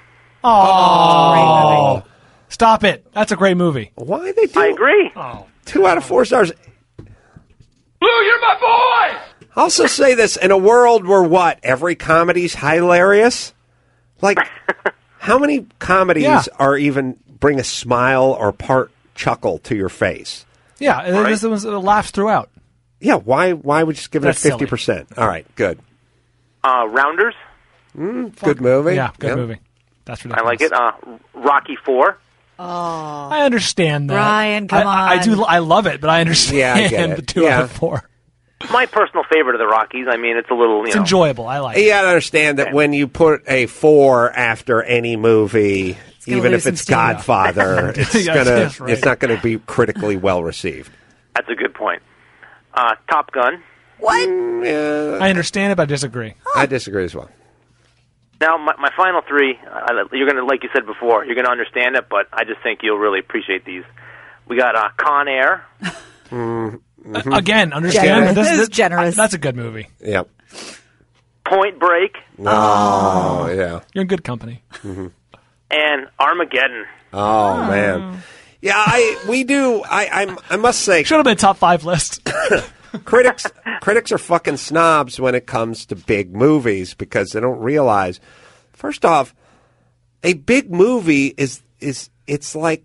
Oh, stop it! That's a great movie. Why they do? I agree. 2 out of 4 stars. Blue, you're my boy! Also say this, in a world where every comedy's hilarious? Like, how many comedies are even bring a smile or part chuckle to your face? Yeah, this one's laughs throughout. Yeah, why would you just give it That's 50%? All right, good. Rounders. Good movie. Yeah, good movie. That's ridiculous. I like it. Rocky 4. I understand that. Brian, come I on. do. I love it, but I understand Yeah, I get it. the 2 out of 4. My personal favorite of the Rockies. I mean, it's a little, It's enjoyable. I like it. You got to understand that when you put a 4 after any movie, even if it's Godfather, it's it's not going to be critically well received. That's a good point. Top Gun. What? I understand it, but I disagree. I disagree as well. Now, my final 3, you're going to, like you said before, you're going to understand it, but I just think you'll really appreciate these. We got Con Air. Again, understand. This is generous. That's a good movie. Yep. Point Break. Oh, yeah. You're in good company. And Armageddon. Oh, man. Yeah, I must say, Should have been a top 5 list. critics are fucking snobs when it comes to big movies because they don't realize, first off, a big movie is it's like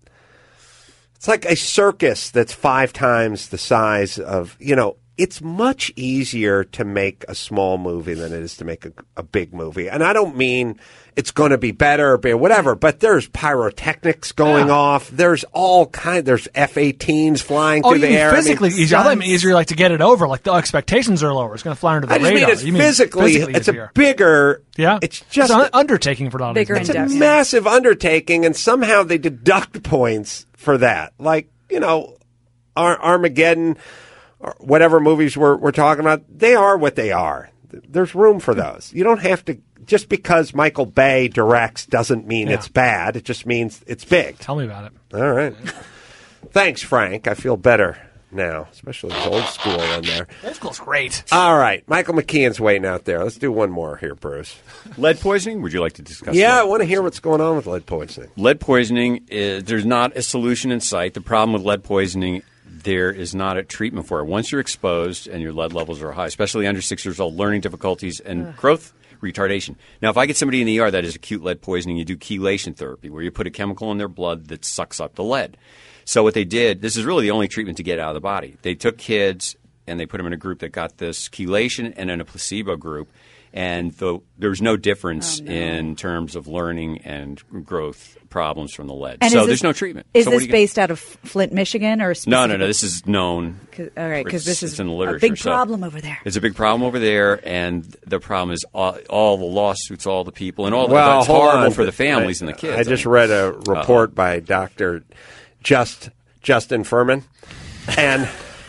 a circus that's 5 times the size of, it's much easier to make a small movie than it is to make a big movie. And I don't mean it's going to be better or whatever, but there's pyrotechnics going off. There's all there's F-18s flying through the air. Physically easier. I thought it meant easier to get it over. Like the expectations are lower. It's going to fly under the radar. I just mean it's physically it's easier. a bigger... Yeah. It's just... It's an undertaking for Donald. Bigger It's a in-depth. massive undertaking, and somehow they deduct points for that. Like, Armageddon... or whatever movies we're talking about, they are what they are. There's room for those. You don't have to... Just because Michael Bay directs doesn't mean it's bad. It just means it's big. Tell me about it. All right. Thanks, Frank. I feel better now, especially with Old School in there. Old School's great. All right. Michael McKeon's waiting out there. Let's do one more here, Bruce. Lead poisoning? Would you like to discuss Yeah, that? I want to hear what's going on with lead poisoning. Lead poisoning, there's not a solution in sight. The problem with lead poisoning, there is not a treatment for it. Once you're exposed and your lead levels are high, especially under 6 years old, learning difficulties and growth retardation. Now, if I get somebody in the ER that is acute lead poisoning, you do chelation therapy, where you put a chemical in their blood that sucks up the lead. So what they did, this is really the only treatment to get it out of the body. They took kids and they put them in a group that got this chelation and in a placebo group. And there was no difference in terms of learning and growth problems from the lead. And so there's no treatment. Is So this based out of Flint, Michigan? Or No. This is known. All right, because this is it's in the a literature, big problem over there. It's a big problem over there, and the problem is all the lawsuits, all the people, and all Well, it's hold horrible on. for the families and the kids. I just read a report by Dr. Justin Furman, and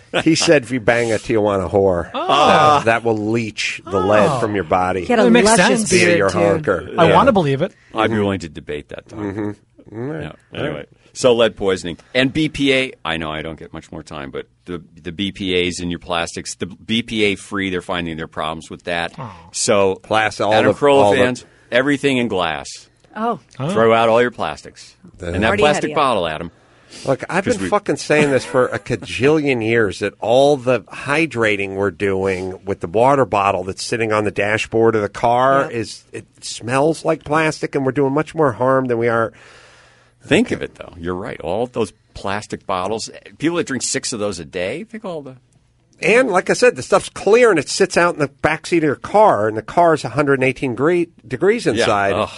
He said if you bang a Tijuana whore, that will leach the lead from your body. He had a luscious via beard, your too. honker. I want to believe it. I'd be willing to debate that, Tom. Mm-hmm. Yeah. Anyway, so lead poisoning and BPA. I know I don't get much more time, but the BPA's in your plastics, the BPA free, they're finding their problems with that. So, Adam Carolla fans, everything in glass. Oh. Throw out all your plastics. And that Already plastic had bottle, Adam. Look, I've been fucking saying this for a cajillion years, that all the hydrating we're doing with the water bottle that's sitting on the dashboard of the car it smells like plastic, and we're doing much more harm than we are. Think of it, though. You're right. All those plastic bottles, people that drink 6 of those a day, think all the... And like I said, the stuff's clear and it sits out in the backseat of your car, and the car's 118 degrees inside. Yeah.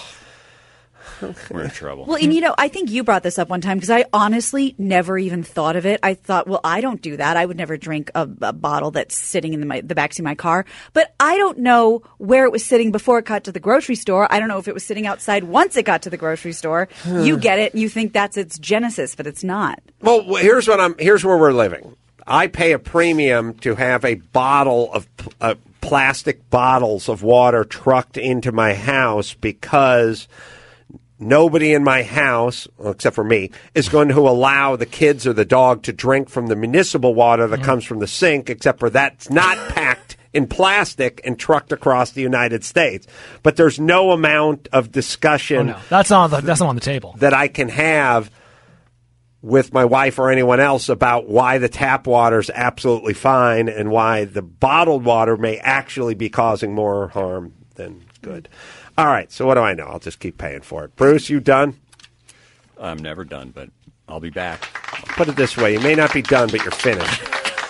We're in trouble. Well, and I think you brought this up one time because I honestly never even thought of it. I thought, well, I don't do that. I would never drink a bottle that's sitting in the backseat of my car. But I don't know where it was sitting before it got to the grocery store. I don't know if it was sitting outside once it got to the grocery store. You get it. You think that's its genesis, but it's not. Well, here's where we're living. I pay a premium to have a bottle of plastic bottles of water trucked into my house because nobody in my house, well, except for me, is going to allow the kids or the dog to drink from the municipal water that comes from the sink, except for that's not packed in plastic and trucked across the United States. But there's no amount of discussion that's not on the table that I can have with my wife or anyone else about why the tap water is absolutely fine and why the bottled water may actually be causing more harm than good. All right, so what do I know? I'll just keep paying for it. Bruce, you done? I'm never done, but I'll be back. Put it this way. You may not be done, but you're finished.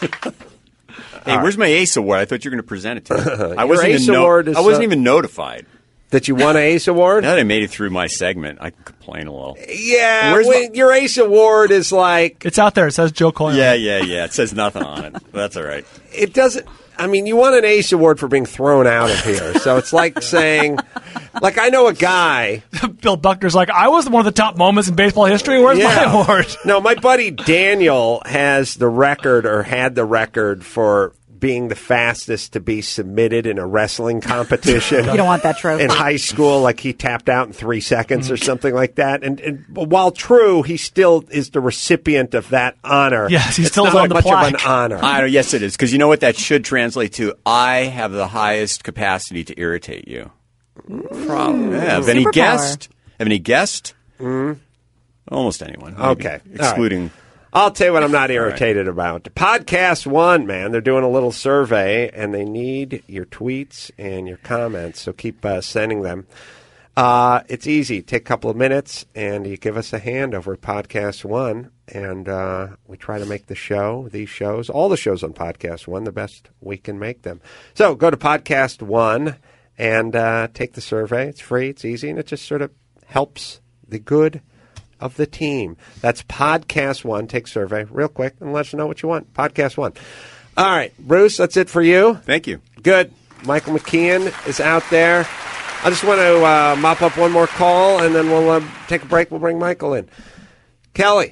Hey, where's my ACE award? I thought you were going to present it to me. I Your wasn't even notified. That you won an ACE award? Now that I made it through my segment, I can complain a little. Yeah, your ACE award is like... It's out there. It says Joe Coyle. Yeah. It says nothing on it. That's all right. It doesn't... I mean, you won an ACE award for being thrown out of here. So it's like saying... Like, I know a guy... Bill Buckner's like, I was one of the top moments in baseball history. Where's my award? No, my buddy Daniel has the record, or had the record, for being the fastest to be submitted in a wrestling competition. You don't want that trophy. In high school, like he tapped out in 3 seconds or something like that. And while true, he still is the recipient of that honor. Yes, he's still not on the much plaque. of an honor. Yes, it is. Because you know what that should translate to? I have the highest capacity to irritate you. Problem. Yeah. Have any guessed? Almost anyone. Maybe. Okay. Excluding... Right. I'll tell you what I'm not irritated about. Podcast One, man, they're doing a little survey, and they need your tweets and your comments, so keep sending them. It's easy. Take a couple of minutes, and you give us a hand over at Podcast One, and we try to make these shows, all the shows on Podcast One, the best we can make them. So go to Podcast One and take the survey. It's free, it's easy, and it just sort of helps the good of the team. That's Podcast One. Take survey real quick and let us know what you want. Podcast One. All right, Bruce, that's it for you. Thank you. Good. Michael McKeon is out there. I just want to mop up one more call, and then we'll take a break. We'll bring Michael in. Kelly.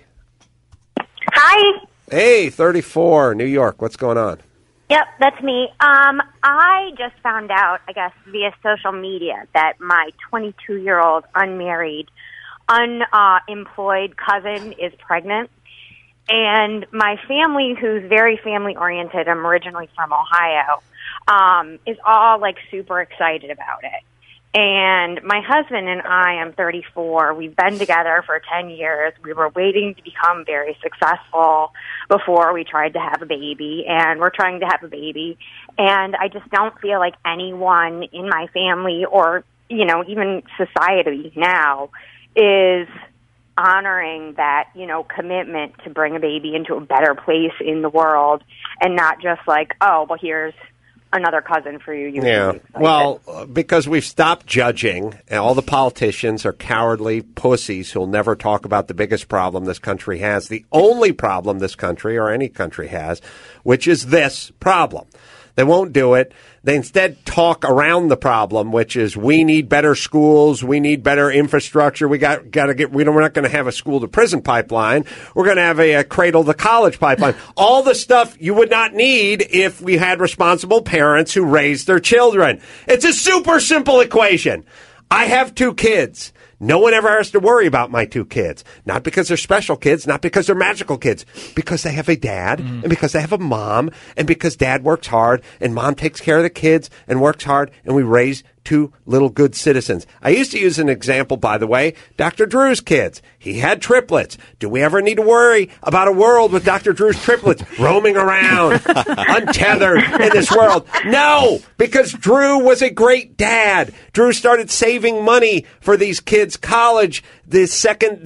Hi. Hey, 34, New York. What's going on? Yep, that's me. I just found out, I guess, via social media that my 22-year-old unmarried unemployed cousin is pregnant, and my family, who's very family oriented, I'm originally from Ohio, is all like super excited about it. And my husband and I, I'm 34, we've been together for 10 years. We were waiting to become very successful before we tried to have a baby, and we're trying to have a baby. And I just don't feel like anyone in my family or, even society now is honoring that, commitment to bring a baby into a better place in the world, and not just like, oh, well, here's another cousin for you. Yeah. Well, because we've stopped judging, and all the politicians are cowardly pussies who'll never talk about the biggest problem this country has, the only problem this country or any country has, which is this problem. They won't do it. They instead talk around the problem, which is we need better schools, we need better infrastructure. We're not going to have a school to prison pipeline. We're going to have a cradle to college pipeline. All the stuff you would not need if we had responsible parents who raised their children. It's a super simple equation. I have 2 kids. No one ever has to worry about my 2 kids. Not because they're special kids, not because they're magical kids, because they have a dad and because they have a mom and because dad works hard and mom takes care of the kids and works hard and we raise 2 little good citizens. I used to use an example, by the way, Dr. Drew's kids. He had triplets. Do we ever need to worry about a world with Dr. Drew's triplets roaming around, untethered in this world? No, because Drew was a great dad. Drew started saving money for these kids' college the second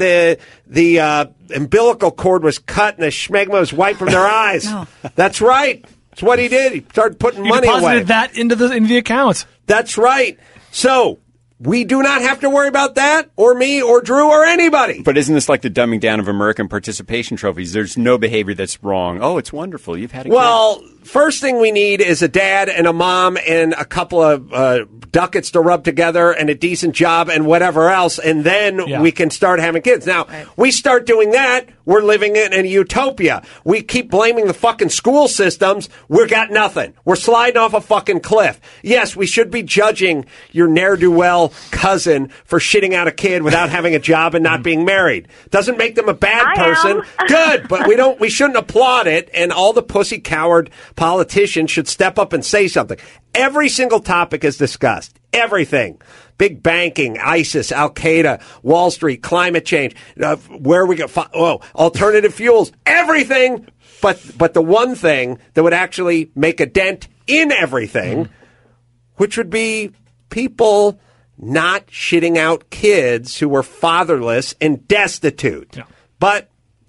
the umbilical cord was cut and the schmegma was wiped from their eyes. No. That's right. That's what he did. He started putting money away. He deposited that into the account. That's right. So we do not have to worry about that, or me, or Drew, or anybody. But isn't this like the dumbing down of American participation trophies? There's no behavior that's wrong. Oh, it's wonderful. You've had a kid. First thing we need is a dad and a mom and a couple of ducats to rub together and a decent job and whatever else, and then we can start having kids. Now, we start doing that, we're living in a utopia. We keep blaming the fucking school systems. We've got nothing. We're sliding off a fucking cliff. Yes, we should be judging your ne'er-do-well cousin for shitting out a kid without having a job and not being married. Doesn't make them a bad person. Good, but we shouldn't applaud it, and all the pussy coward politicians should step up and say something. Every single topic is discussed. Everything. Big banking, ISIS, Al-Qaeda, Wall Street, climate change, where we go, alternative fuels, everything. But the one thing that would actually make a dent in everything, which would be people not shitting out kids who were fatherless and destitute. Yeah. But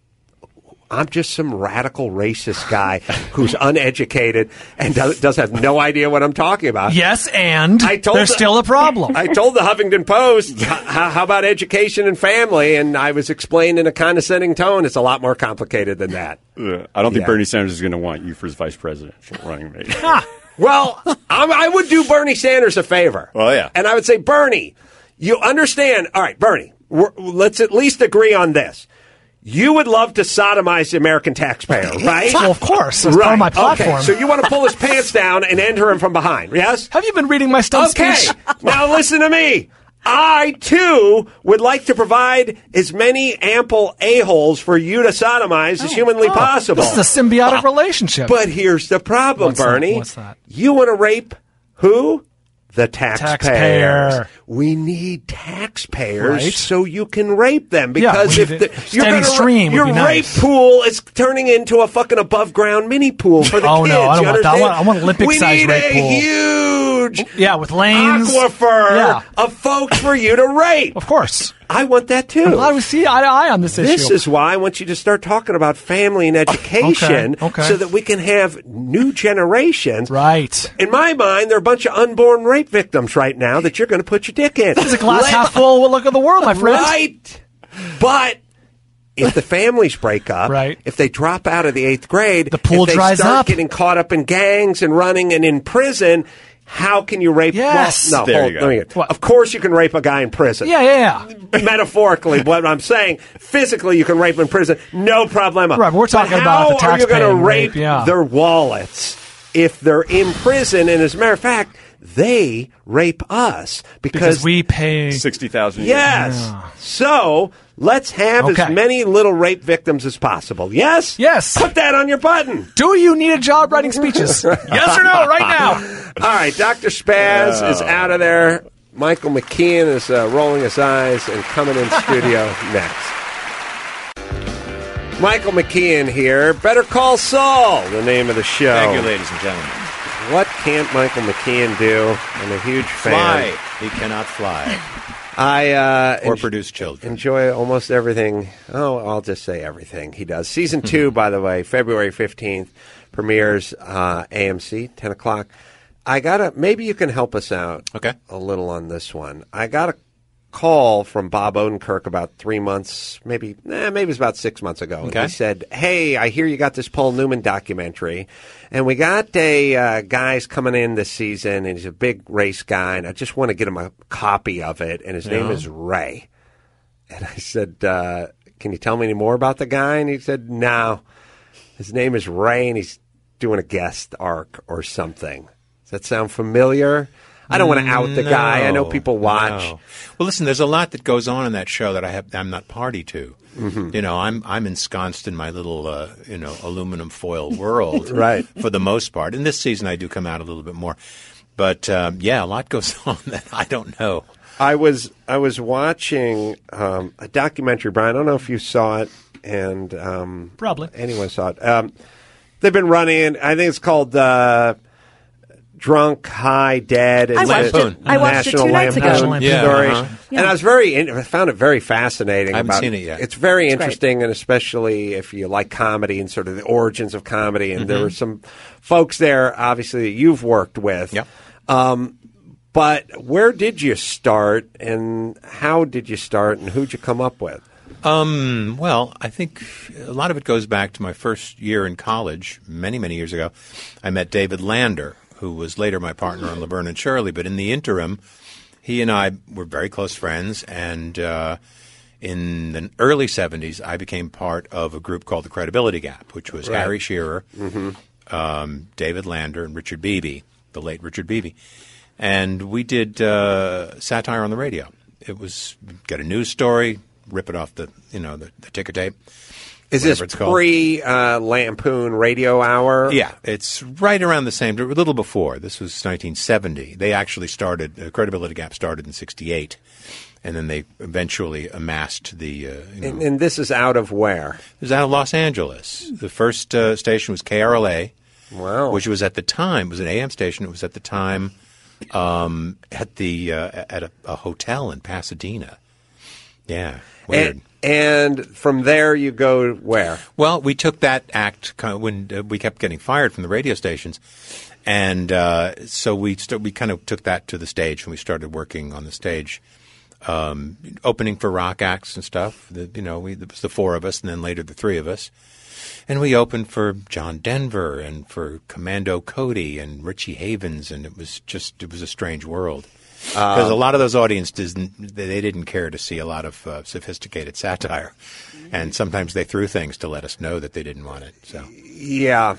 I'm just some radical racist guy who's uneducated and does have no idea what I'm talking about. Yes, and there's still a problem. I told the Huffington Post, how about education and family? And I was explained in a condescending tone, it's a lot more complicated than that. I don't think Bernie Sanders is going to want you for his vice presidential running mate. Well, I would do Bernie Sanders a favor. Well, yeah. And I would say, Bernie, you understand. All right, Bernie, let's at least agree on this. You would love to sodomize the American taxpayer, right? Well, of course. That's part of my platform. Okay, so you want to pull his pants down and enter him from behind, yes? Have you been reading my stump speech? Now listen to me. I, too, would like to provide as many ample a-holes for you to sodomize as humanly possible. This is a symbiotic relationship. But here's the problem, Bernie. What's that? You want to rape who? The taxpayers. Taxpayer. We need taxpayers so you can rape them. Because if your rape pool is turning into a fucking above ground mini pool for the kids. No, I don't want that. I want Olympic-sized rape pool. We need a huge with lanes. Aquifer of folks for you to rape. Of course. I want that too. I'm glad we see eye to eye on this issue. This is why I want you to start talking about family and education so that we can have new generations. Right. In my mind, there are a bunch of unborn rape victims right now that you're going to put your dick in. This is a glass half full look of the world, my friend. Right. But if the families break up, if they drop out of the 8th grade, the pool dries up, up, getting caught up in gangs and running and in prison, how can you rape? Yes. Well, no, of course you can rape a guy in prison. Yeah. Metaphorically, what I'm saying, physically you can rape him in prison, no problema. Right, but we're talking about the taxpayer. How are you going to rape their wallets if they're in prison? And as a matter of fact, they rape us because we pay $60,000. Yes. Yeah. So let's have as many little rape victims as possible. Yes? Yes. Put that on your button. Do you need a job writing speeches? Yes or no, right now? All right, Dr. Spaz is out of there. Michael McKean is rolling his eyes and coming in studio next. Michael McKean here. Better Call Saul, the name of the show. Thank you, ladies and gentlemen. What can't Michael McKean do? I'm a huge fan. Fly. He cannot fly. Or produce children. Enjoy almost everything. Oh, I'll just say everything he does. Season 2, by the way, February 15th, premieres AMC, 10 o'clock. Maybe you can help us out a little on this one. I got call from Bob Odenkirk about 3 months, maybe it was about 6 months ago. Okay. And he said, "Hey, I hear you got this Paul Newman documentary, and we got a guy's coming in this season, and he's a big race guy, and I just want to get him a copy of it, and his name is Ray." And I said, "Can you tell me any more about the guy?" And he said, "No, his name is Ray, and he's doing a guest arc or something." Does that sound familiar? I don't want to out the guy. I know people watch. No. Well, listen, there's a lot that goes on in that show that I'm not party to. Mm-hmm. I'm ensconced in my little aluminum foil world, right? For the most part. And this season, I do come out a little bit more. But a lot goes on that I don't know. I was watching a documentary, Brian. I don't know if you saw it, and probably anyone saw it. They've been running. I think it's called Drunk, High, Dead. I watched it. I watched it 2 nights ago. Story. Yeah. And I found it very fascinating. I haven't seen it yet. It's very It's interesting, great. and especially if you like comedy and sort of the origins of comedy. And there were some folks there, obviously, that you've worked with. Yep. But where did you start, and how did you start, and who'd you come up with? Well, I think a lot of it goes back to my first year in college, many, many years ago. I met David Lander, who was later my partner on Laverne and Shirley. But in the interim, he and I were very close friends. And in the early 70s, I became part of a group called the Credibility Gap, which was Harry Shearer, David Lander, and Richard Beebe, the late Richard Beebe. And we did satire on the radio. It was get a news story, rip it off the ticker tape. Is this pre-Lampoon Radio Hour? Yeah, it's right around the same, a little before. This was 1970. They actually started, Credibility Gap started in 68, and then they eventually amassed the... And this is out of where? It was out of Los Angeles. The first station was KRLA, which was at the time, it was an AM station, it was at the time at a hotel in Pasadena. Yeah, weird. And from there, you go where? Well, we took that act when we kept getting fired from the radio stations, and so we kind of took that to the stage, and we started working on the stage, opening for rock acts and stuff. It was the 4 of us, and then later the 3 of us, and we opened for John Denver and for Commando Cody and Richie Havens, and it was a strange world. Because a lot of those audiences, they didn't care to see a lot of sophisticated satire. And sometimes they threw things to let us know that they didn't want it. So yeah.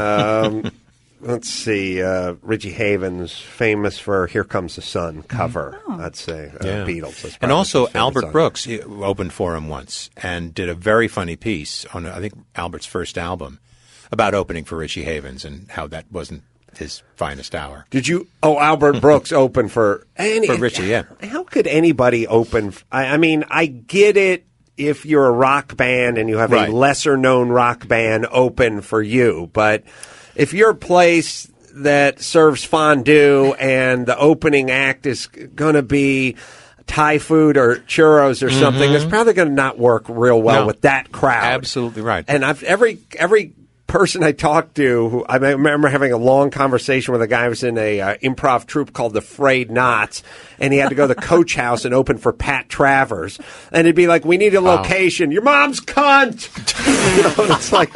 Let's see. Richie Havens, famous for Here Comes the Sun cover, I'd say. Beatles. That's and also Albert song. Brooks opened for him once and did a very funny piece on, I think, Albert's first album about opening for Richie Havens and how that wasn't his finest hour. Did you? Oh, Albert Brooks opened for Richie, yeah. How could anybody open? I mean, I get it if you're a rock band and you have a lesser-known rock band open for you, but if you're a place that serves fondue and the opening act is going to be Thai food or churros or something, it's probably going to not work real well with that crowd. Absolutely right. And every person I talked to, who I remember having a long conversation with a guy who was in a improv troupe called the Frayed Knots, and he had to go to the Coach House and open for Pat Travers, and it'd be like, "We need a location. Your mom's cunt." And it's like,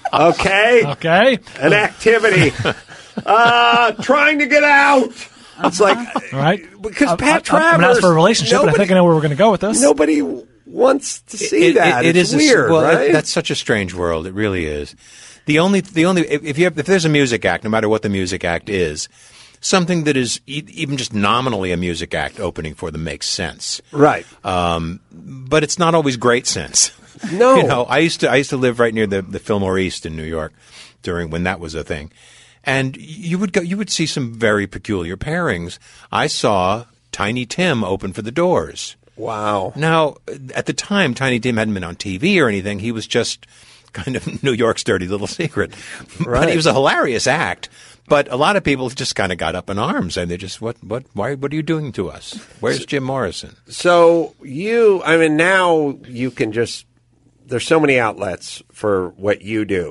okay, an activity, trying to get out. It's like, all right, because Pat Travers. I'm going to ask for a relationship, and I think I know where we're going to go with this. Nobody wants to see that. It it's is weird, right? That's such a strange world. It really is. The only if there's a music act, no matter what the music act is, something that is even just nominally a music act opening for them makes sense, right? But it's not always great sense. No, I used to live right near the Fillmore East in New York during when that was a thing, and you would see some very peculiar pairings. I saw Tiny Tim open for the Doors. Wow. Now, at the time, Tiny Tim hadn't been on TV or anything. He was just kind of New York's dirty little secret. Right. But he was a hilarious act. But a lot of people just kind of got up in arms, and they just, what are you doing to us? Where's Jim Morrison? So now you can just, there's so many outlets for what you do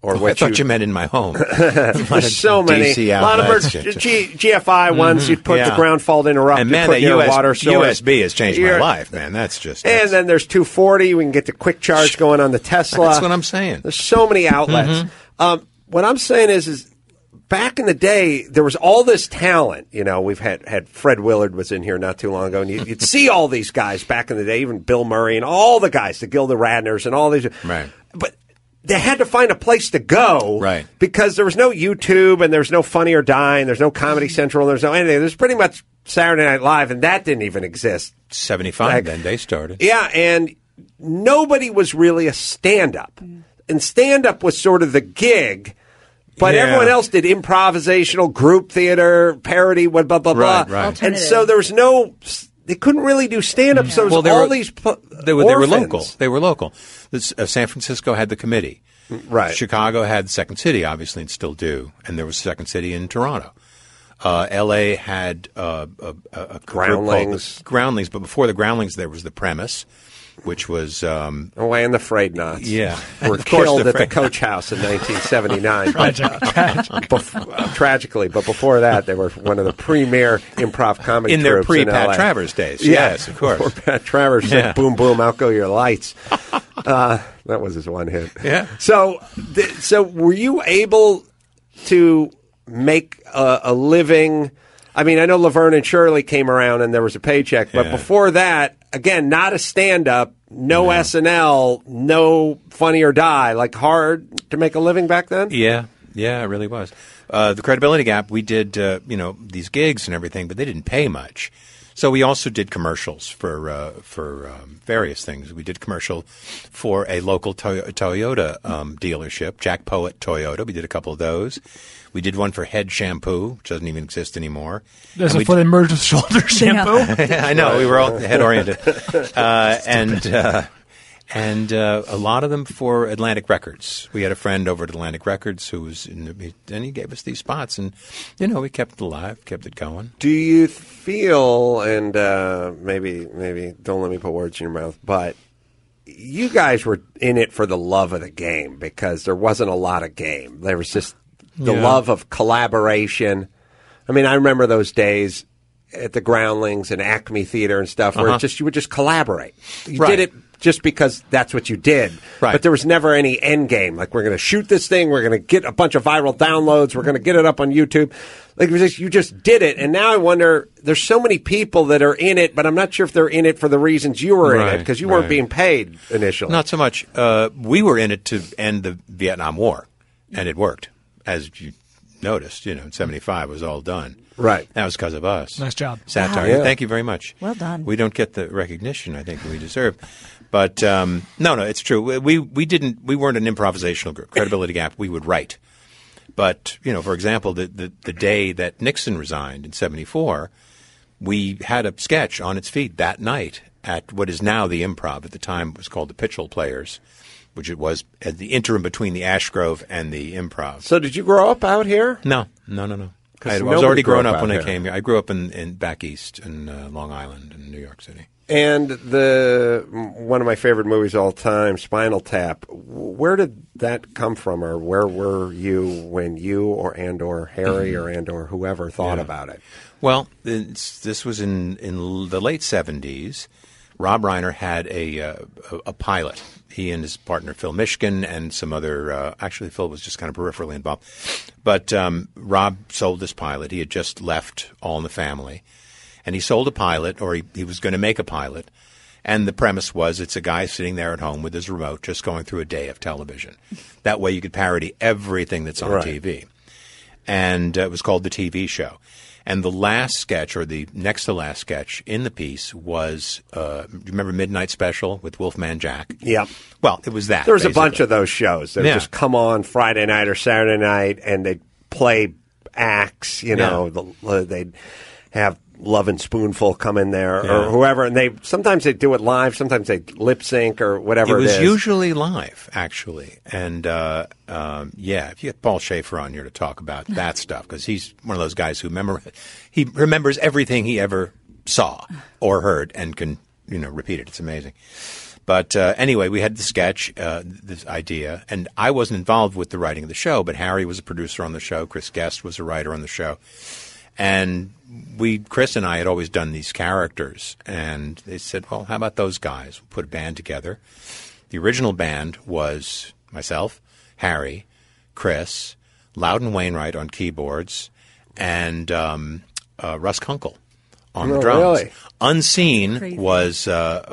or I what thought you meant in my home. There's so many. A lot of GFI ones. You'd put the ground fault interrupt. And man, put that water source. USB has changed my life, man. That's just. And then there's 240. We can get the quick charge going on the Tesla. That's what I'm saying. There's so many outlets. What I'm saying is back in the day, there was all this talent. You know, we've had Fred Willard was in here not too long ago, and you'd see all these guys back in the day, even Bill Murray and all the guys, the Gilda Radners and all these. Right. But they had to find a place to go, right? Because there was no YouTube, and there's no Funny or Die, and there's no Comedy Central, and there's no anything. There's pretty much Saturday Night Live, and that didn't even exist. 75, then they started. Yeah, and nobody was really a stand-up, and stand-up was sort of the gig. But everyone else did improvisational, group theater, parody, blah, blah, blah, blah. Right. And so there was no... They couldn't really do stand-up, so it was all these they were local. They were local. San Francisco had the Committee. Right. Chicago had Second City, obviously, and still do. And there was Second City in Toronto. L.A. had a Groundlings. Groundlings, but before the Groundlings, there was the Premise, which was... and the Frayed Knots. Yeah. Were killed at the Coach House in 1979. Tragically. But before that, they were one of the premier improv comedy in their troops in pre-Pat LA. Travers days. Yeah. Yes, of course. Before Pat Travers said, boom, boom, out go your lights. That was his one hit. Yeah. So were you able to make a living... I mean, I know Laverne and Shirley came around and there was a paycheck, but before that, again, not a stand-up, no SNL, no Funny or Die, like hard to make a living back then? Yeah, it really was. The Credibility Gap, we did, these gigs and everything, but they didn't pay much. So we also did commercials for various things. We did commercial for a local Toyota dealership, Jack Poet Toyota. We did a couple of those. We did one for Head Shampoo, which doesn't even exist anymore. That's before they merged with Shoulder Shampoo. I know, we were all head-oriented. And a lot of them for Atlantic Records. We had a friend over at Atlantic Records who was and he gave us these spots, and we kept it alive, kept it going. Do you feel, and maybe don't let me put words in your mouth, but you guys were in it for the love of the game because there wasn't a lot of game. There was just the love of collaboration. I mean, I remember those days at the Groundlings and Acme Theater and stuff where you would just collaborate. You did it just because that's what you did. Right. But there was never any end game. Like, we're going to shoot this thing. We're going to get a bunch of viral downloads. We're going to get it up on YouTube. Like, you just did it. And now I wonder, there's so many people that are in it, but I'm not sure if they're in it for the reasons you were in it, because you weren't being paid initially. Not so much. We were in it to end the Vietnam War, and it worked. As you noticed, in 75 it was all done. Right. That was because of us. Nice job. Satire. Wow. Yeah. Thank you very much. Well done. We don't get the recognition I think we deserve. But no, it's true. We weren't an improvisational group. Credibility Gap, we would write. But, for example, the day that Nixon resigned in 74, we had a sketch on its feet that night at what is now the Improv. At the time it was called the Pitchell Players, which it was at the interim between the Ash Grove and the Improv. So did you grow up out here? No. I was already grown up when I came here. I grew up in back east in Long Island in New York City. And one of my favorite movies of all time, Spinal Tap, where did that come from, or where were you when you or Harry or whoever thought about it? Well, this was in the late 70s. Rob Reiner had a pilot. He and his partner Phil Mishkin and some other actually Phil was just kind of peripherally involved. But Rob sold this pilot. He had just left All in the Family. And he sold a pilot, or he was going to make a pilot. And the premise was it's a guy sitting there at home with his remote just going through a day of television. That way you could parody everything that's on TV. And it was called The TV Show. And the last sketch, or the next to last sketch in the piece was, remember Midnight Special with Wolfman Jack? Yeah. Well, it was that. There was a bunch of those shows. They would just come on Friday night or Saturday night, and they'd play acts, they'd have Love and Spoonful come in there or whoever, and sometimes they'd do it live, sometimes they'd lip sync or whatever it is. It was usually live, actually. And, if you get Paul Schaefer on here to talk about that stuff, because he's one of those guys who he remembers everything he ever saw or heard and can, repeat it. It's amazing. But anyway, we had the sketch, this idea, and I wasn't involved with the writing of the show, but Harry was a producer on the show. Chris Guest was a writer on the show. And Chris and I had always done these characters, and they said, well, how about those guys? We'll put a band together. The original band was myself, Harry, Chris, Loudon Wainwright on keyboards, and Russ Kunkel on the drums. Really? Unseen Crazy. was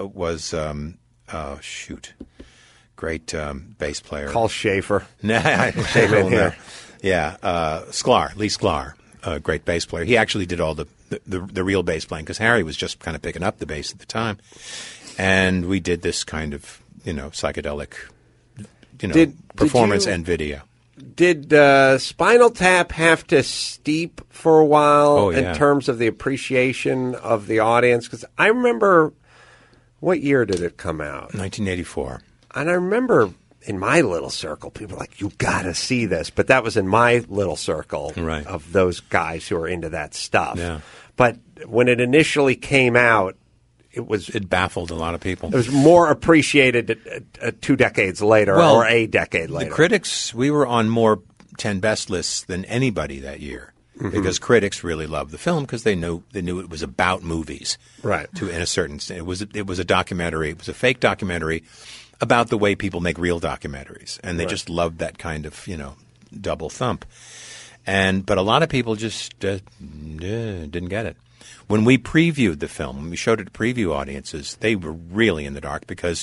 great bass player. Carl Schaefer. Came in here. Yeah, Lee Sklar, a great bass player. He actually did all the real bass playing because Harry was just kind of picking up the bass at the time, and we did this kind of psychedelic, performance and video. Did Spinal Tap have to steep for a while in terms of the appreciation of the audience? Because I remember, what year did it come out? 1984. And I remember in my little circle, people were like, you got to see this. But that was in my little circle of those guys who are into that stuff. Yeah. But when it initially came out, it baffled a lot of people. It was more appreciated 2 decades later or a decade later. The critics, we were on more 10 best lists than anybody that year because critics really loved the film because they knew it was about movies. Right. In a certain extent. It was a documentary. It was a fake documentary about the way people make real documentaries, and they just loved that kind of double thump. But a lot of people just didn't get it. When we previewed the film, when we showed it to preview audiences, they were really in the dark because,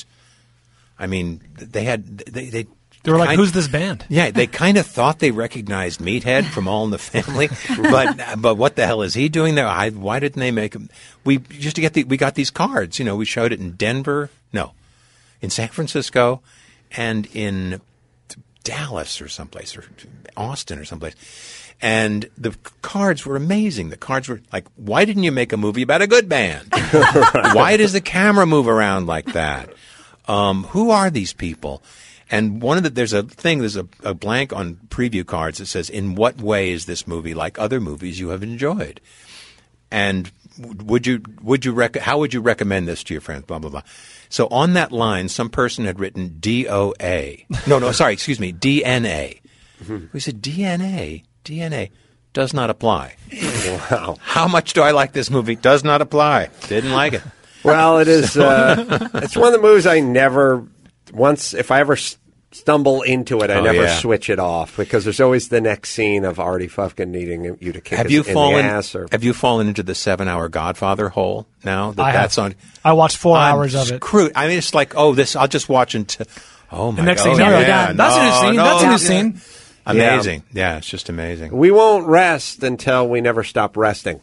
they were like, "Who's this band?" Yeah, they kind of thought they recognized Meathead from All in the Family, but what the hell is he doing there? Why didn't they make him? We got these cards. We showed it in in San Francisco, and in Dallas or someplace, or Austin or someplace. And the cards were amazing. The cards were like, why didn't you make a movie about a good band? Why does the camera move around like that? Who are these people? And there's a blank on preview cards that says, in what way is this movie like other movies you have enjoyed? And how would you recommend this to your friends? Blah, blah, blah. So on that line, some person had written DNA. We said, DNA does not apply. Wow. How much do I like this movie? Does not apply. Didn't like it. Well, it is. It's one of the movies I never. If I ever stumble into it, I never switch it off because there's always the next scene of Artie Fufkin needing you to kick the ass. Have you fallen into the 7-hour Godfather hole now? That's on. I watched 4 hours of it. It's like, I'll just watch until. Oh my! The next thing, that's a new scene. That's a new scene. Amazing. Yeah, it's just amazing. We won't rest until we never stop resting.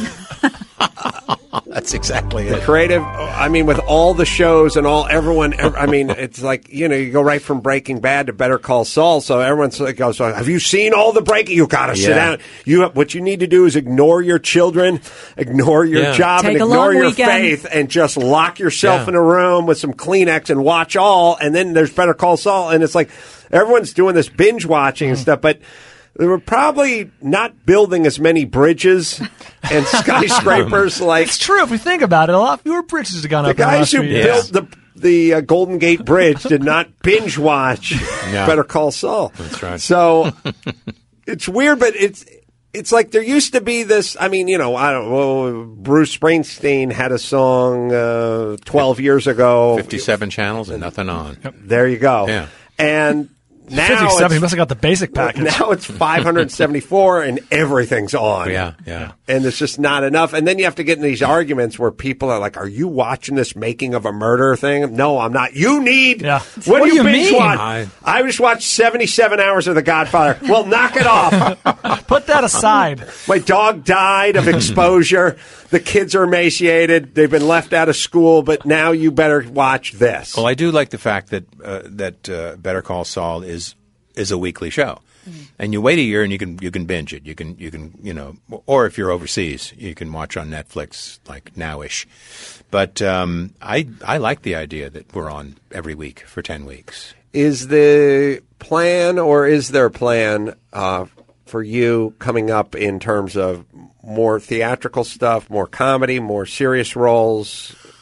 That's exactly the it. Creative, with all the shows and everyone, it's like, you go right from Breaking Bad to Better Call Saul. So everyone's like, goes, have you seen all the Breaking? You got to sit down. What you need to do is ignore your children, ignore your job, and ignore your faith, and just lock yourself in a room with some Kleenex and watch all. And then there's Better Call Saul. And it's like, everyone's doing this binge watching and stuff, but they were probably not building as many bridges and skyscrapers. It's true if we think about it. A lot fewer bridges have gone up. The guys who built the Golden Gate Bridge did not binge watch Better Call Saul. That's right. So it's weird, but it's like there used to be this. Bruce Springsteen had a song 12 years ago. 57 channels and nothing on. Yep. There you go. Yeah. And now 57, he must have got the basic package. Now it's 574 and everything's on. Yeah. And it's just not enough. And then you have to get in these arguments where people are like, are you watching this Making of a Murder thing? No, I'm not. You need... Yeah. What do you binge watch? I just watched 77 hours of The Godfather. Well, knock it off. Put that aside. My dog died of exposure. The kids are emaciated. They've been left out of school, but now you better watch this. Well, I do like the fact that Better Call Saul is a weekly show, and you wait a year and you can binge it. You can or if you're overseas, you can watch on Netflix like nowish. But I like the idea that we're on every week for 10 weeks. Is the plan, or is there a plan for you coming up in terms of more theatrical stuff, more comedy, more serious roles?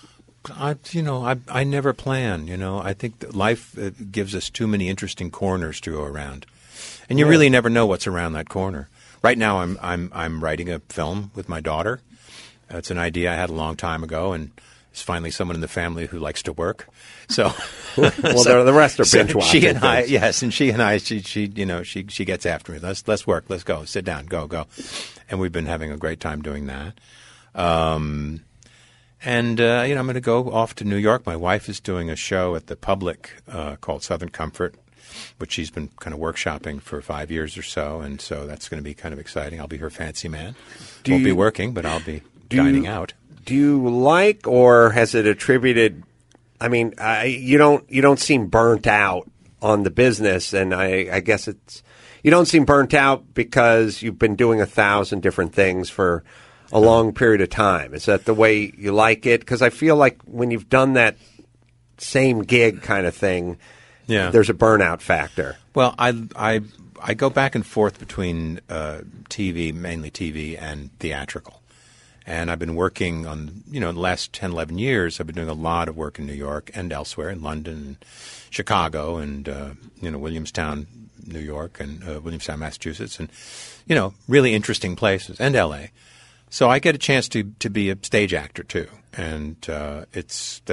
I never plan. I think that life gives us too many interesting corners to go around, and you really never know what's around that corner. Right now, I'm writing a film with my daughter. It's an idea I had a long time ago, and there's finally someone in the family who likes to work. So, the rest are binge watching. She and I, she gets after me. Let's work. Let's go. Sit down. Go. And we've been having a great time doing that. I'm going to go off to New York. My wife is doing a show at the Public called Southern Comfort, which she's been kind of workshopping for 5 years or so, and so that's going to be kind of exciting. I'll be her fancy man. Won't be working, but I'll be dining out. Do you like, or has it attributed? I mean, you don't seem burnt out on the business, and I guess you don't seem burnt out because you've been doing 1,000 different things for a long period of time. Is that the way you like it? Because I feel like when you've done that same gig kind of thing, there's a burnout factor. Well, I go back and forth between TV, mainly TV, and theatrical. And I've been working on, the last 10, 11 years, I've been doing a lot of work in New York and elsewhere, in London, and Chicago, and, Williamstown, New York, and Williamstown, Massachusetts, and, really interesting places, and L.A. So I get a chance to be a stage actor, too. And that's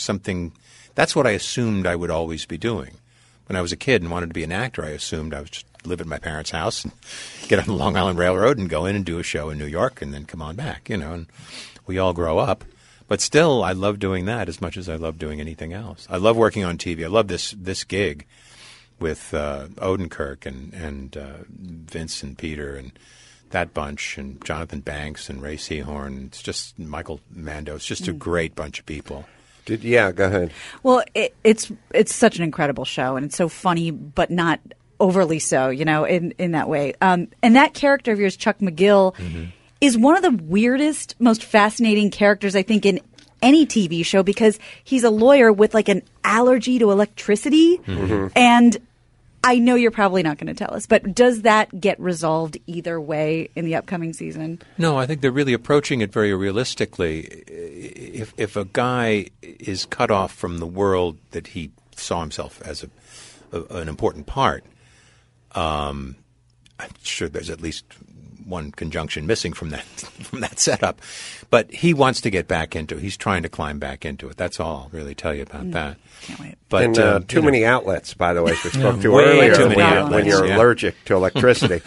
what I assumed I would always be doing. When I was a kid and wanted to be an actor, I assumed I would just live at my parents' house and get on the Long Island Railroad and go in and do a show in New York and then come on back, and we all grow up. But still, I love doing that as much as I love doing anything else. I love working on TV. I love this gig with Odenkirk and Vince and Peter and that bunch, and Jonathan Banks and Ray Seahorn. It's just Michael Mando. It's just a great bunch of people. Go ahead. Well, it's such an incredible show, and it's so funny, but not overly so, in that way. And that character of yours, Chuck McGill, is one of the weirdest, most fascinating characters, I think, in any TV show, because he's a lawyer with like an allergy to electricity. And I know you're probably not going to tell us, but does that get resolved either way in the upcoming season? No, I think they're really approaching it very realistically. If a guy is cut off from the world that he saw himself as an important part, I'm sure there's at least one conjunction missing from that setup. But he wants to get back into it. He's trying to climb back into it. That's all I'll really tell you about that. Can't wait. But and too many outlets, by the way, as we spoke to way earlier, too many outlets, when you're allergic to electricity.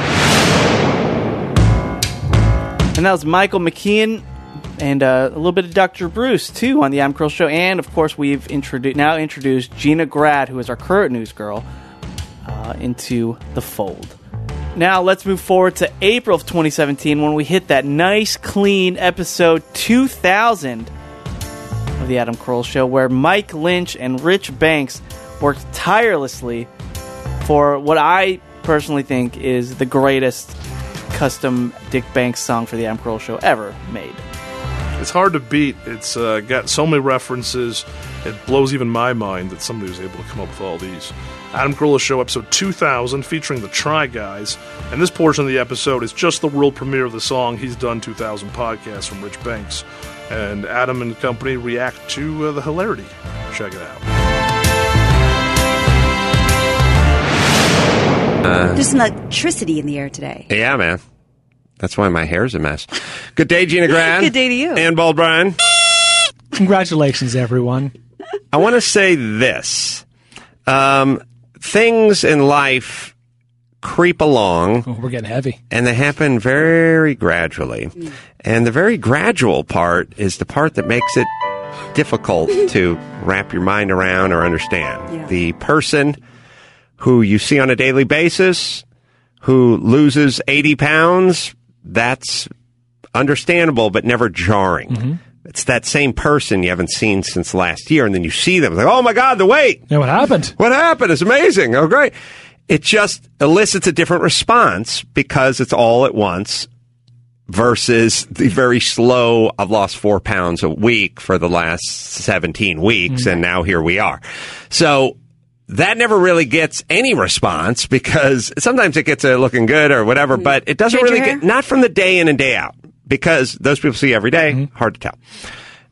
And that was Michael McKean and a little bit of Dr. Bruce, too, on the Adam Carolla Show. And, of course, we've introduced Gina Grad, who is our current news girl, into the fold. Now, let's move forward to April of 2017 when we hit that nice, clean episode 2000 of the Adam Carolla Show, where Mike Lynch and Rich Banks worked tirelessly for what I personally think is the greatest custom Dick Banks song for the Adam Carolla Show ever made. It's hard to beat. It's got so many references, it blows even my mind that somebody was able to come up with all these. Adam Carolla Show, episode 2000, featuring the Try Guys. And this portion of the episode is just the world premiere of the song He's Done 2000 podcast from Rich Banks. And Adam and company react to the hilarity. Check it out. There's some electricity in the air today. Yeah, man. That's why my hair's a mess. Good day, Gina Grad. Good day to you. And Bald Brian. Congratulations, everyone. I want to say this. Things in life creep along. Oh, we're getting heavy. And they happen very gradually. And the very gradual part is the part that makes it difficult to wrap your mind around or understand. Yeah. The person who you see on a daily basis who loses 80 pounds, that's understandable but never jarring. Mm-hmm. It's that same person you haven't seen since last year, and then you see them. It's like, oh, my God, the weight. Yeah, what happened? What happened? It's amazing. Oh, great. It just elicits a different response because it's all at once versus the very slow, I've lost 4 pounds a week for the last 17 weeks, and now here we are. So that never really gets any response because sometimes it gets looking good or whatever, but it doesn't really get, not from the day in and day out. Because those people see every day, hard to tell.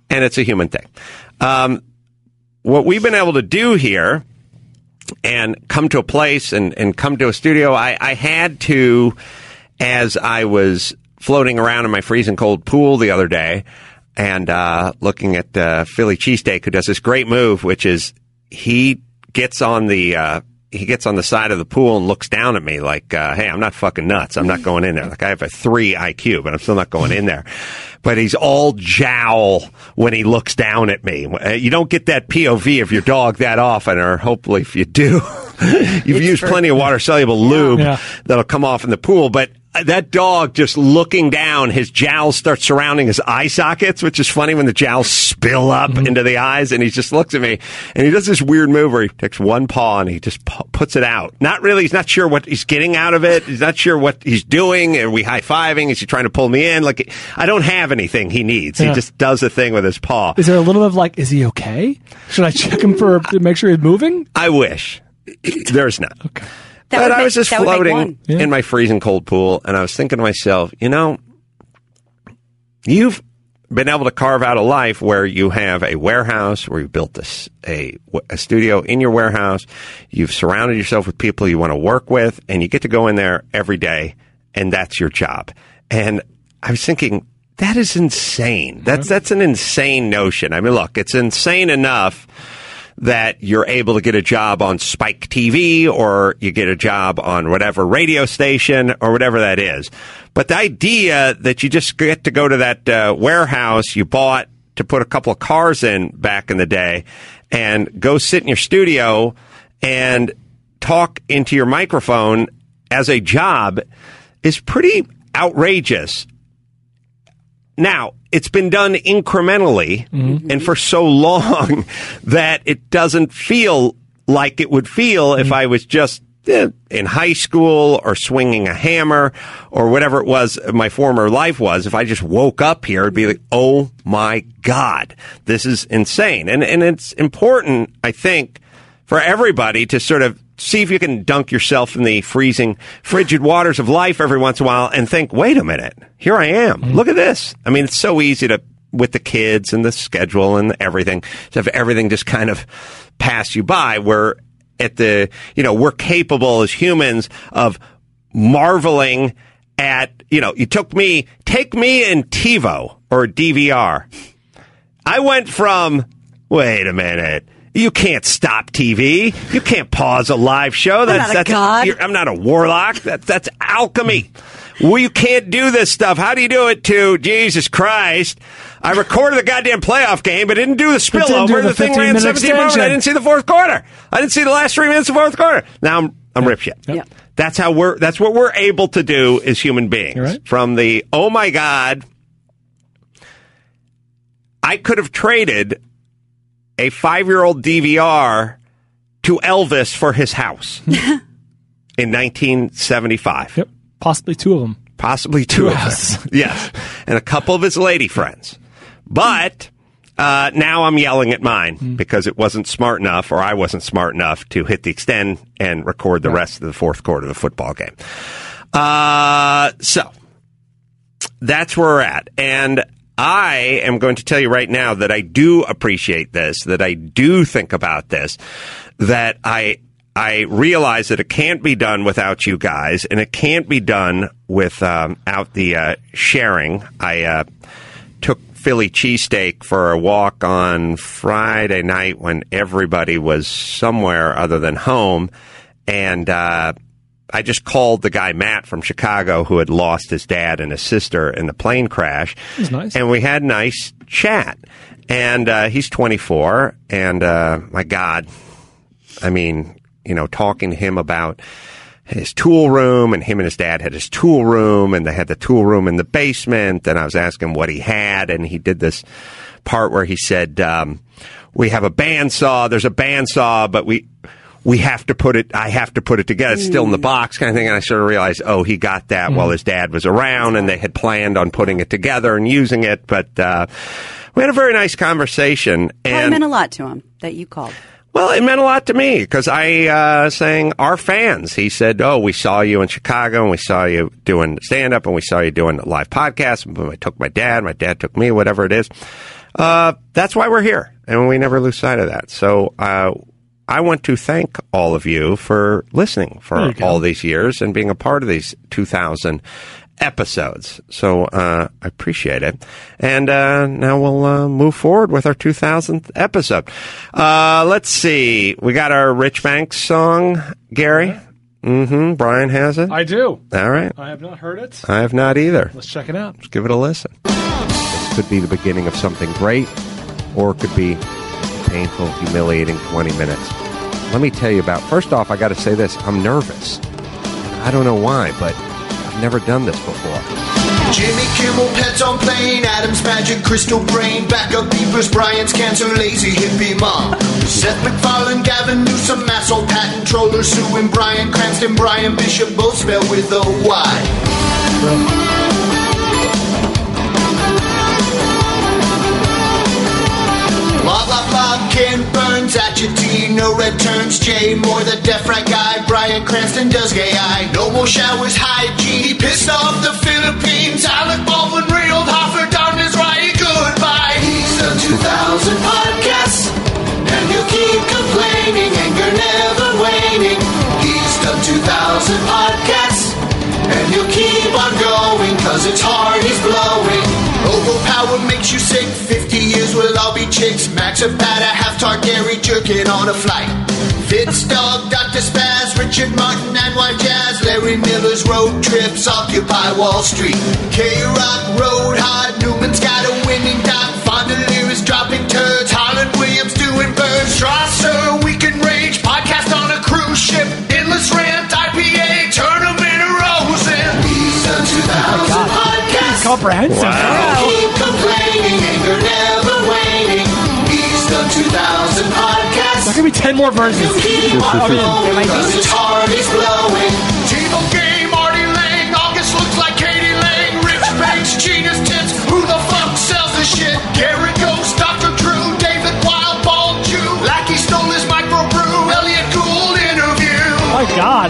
and it's a human thing. What we've been able to do here and come to a place and come to a studio, I had to, as I was floating around in my freezing cold pool the other day and looking at Philly Cheesesteak, who does this great move, which is he gets on the side of the pool and looks down at me like, hey, I'm not fucking nuts. I'm not going in there. Like, I have a 3 IQ, but I'm still not going in there. But he's all jowl when he looks down at me. You don't get that POV of your dog that often, or hopefully if you do, you've used plenty of water-soluble lube that'll come off in the pool. But that dog just looking down, his jowls start surrounding his eye sockets, which is funny when the jowls spill up into the eyes, and he just looks at me, and he does this weird move where he takes one paw and he just puts it out. He's not sure what he's getting out of it. He's not sure what he's doing. Are we high-fiving? Is he trying to pull me in? Like, I don't have anything he needs. He just does a thing with his paw. Is there a little bit of like, is he okay? Should I check him to make sure he's moving? I wish. There's not. Okay. But I was just floating in my freezing cold pool, and I was thinking to myself, you've been able to carve out a life where you have a warehouse, where you built a studio in your warehouse. You've surrounded yourself with people you want to work with, and you get to go in there every day, and that's your job. And I was thinking, that is insane. That's an insane notion. I mean, look, it's insane enough that you're able to get a job on Spike TV, or you get a job on whatever radio station or whatever that is. But the idea that you just get to go to that warehouse you bought to put a couple of cars in back in the day and go sit in your studio and talk into your microphone as a job is pretty outrageous. Now, it's been done incrementally and for so long that it doesn't feel like it would feel if I was just in high school or swinging a hammer or whatever it was my former life was. If I just woke up here, it'd be like, oh my God, this is insane. And it's important, I think, for everybody to sort of see if you can dunk yourself in the freezing, frigid waters of life every once in a while and think, wait a minute, here I am. Look at this. I mean, it's so easy to, with the kids and the schedule and everything, to have everything just kind of pass you by. We're we're capable as humans of marveling at, take me in TiVo or DVR. I went from, wait a minute, you can't stop TV. You can't pause a live show. That's not a god. I'm not a warlock. That's alchemy. Well, you can't do this stuff. How do you do it to Jesus Christ? I recorded the goddamn playoff game, but didn't do the spillover. The thing ran 17 minutes. I didn't see the fourth quarter. I didn't see the last 3 minutes of the fourth quarter. Now I'm ripshit. Yep. That's what we're able to do as human beings. Right. From the, oh my God, I could have traded a 5-year-old DVR to Elvis for his house in 1975. Yep. Possibly two of them. Possibly two of them. Yes. And a couple of his lady friends. But now I'm yelling at mine because it wasn't smart enough, or I wasn't smart enough to hit the extend and record the rest of the fourth quarter of the football game. So that's where we're at. And I am going to tell you right now that I do appreciate this, that I do think about this, that I realize that it can't be done without you guys, and it can't be done without the sharing. I took Philly Cheesesteak for a walk on Friday night when everybody was somewhere other than home, and I just called the guy, Matt, from Chicago, who had lost his dad and his sister in the plane crash. That was nice. And we had a nice chat. And he's 24, and my God, I mean, talking to him about his tool room, and him and his dad had his tool room, and they had the tool room in the basement, and I was asking him what he had, and he did this part where he said, we have a bandsaw, there's a bandsaw, but I have to put it together. It's still in the box kind of thing. And I sort of realized, he got that while his dad was around, and they had planned on putting it together and using it. But we had a very nice conversation. Probably meant a lot to him that you called. Well, it meant a lot to me because I sang our fans. He said, we saw you in Chicago, and we saw you doing stand-up, and we saw you doing a live podcast. I took my dad took me, whatever it is. that's why we're here, and we never lose sight of that. So I want to thank all of you for listening for all these years and being a part of these 2,000 episodes. So I appreciate it. And now we'll move forward with our 2,000th episode. Let's see. We got our Rich Banks song, Gary. Mm-hmm. Brian has it? I do. All right. I have not heard it. I have not either. Let's check it out. Let's give it a listen. This could be the beginning of something great, or it could be painful, humiliating 20 minutes. Let me tell you about, first off, I got to say this. I'm nervous. I don't know why, but I've never done this before. Jimmy Kimmel, pets on plane, Adam's magic, crystal brain, backup beepers, Brian's cancer, lazy hippie mom. Seth MacFarlane, Gavin Newsom, asshole patent troller, Sue and Brian Cranston, Brian Bishop, both spelled with a Y. Bob, Ken Burns, at your T, no red turns, Jay Moore, the deaf rat guy, Brian Cranston does gay eye, no more showers, hygiene, he pissed off the Philippines, Alec Baldwin reeled Hoffert on his right, goodbye. He's the 2,000 podcast, and he'll keep complaining, anger never waning. He's the 2,000 podcast, and he'll keep on going, cause it's hard, he's blowing. Overpower makes you sick, 50 years will all be chicks. Max Zapata, half-tart Gary jerking on a flight. Fitz Dog, Dr. Spaz, Richard Martin, and White Jazz, Larry Miller's road trips, Occupy Wall Street. K-Rock, Road Hard, Newman's got a winning dot, Fondelier is dropping turds, Harlan Williams doing birds, Strasser, Weekend Rage, podcast on a cruise ship, Endless Rant, IPA, Tournament of Rosen. He's the 2,000 podcast. Comprehensive. Wow. Keep complaining, anger never waning. He's the 2,000 podcast. There could be 10 more verses. Keep on going, cause it's hard, he's blowing. Timo Game, Marty Lang, August looks like Katie Lang, Rich Banks, Gina's tits, who the fuck sells this shit? Garrett Ghost, Dr. Drew, David Wild, Bald Jew, Lackey stole his microbrew, Elliot Gould interview. Oh my God.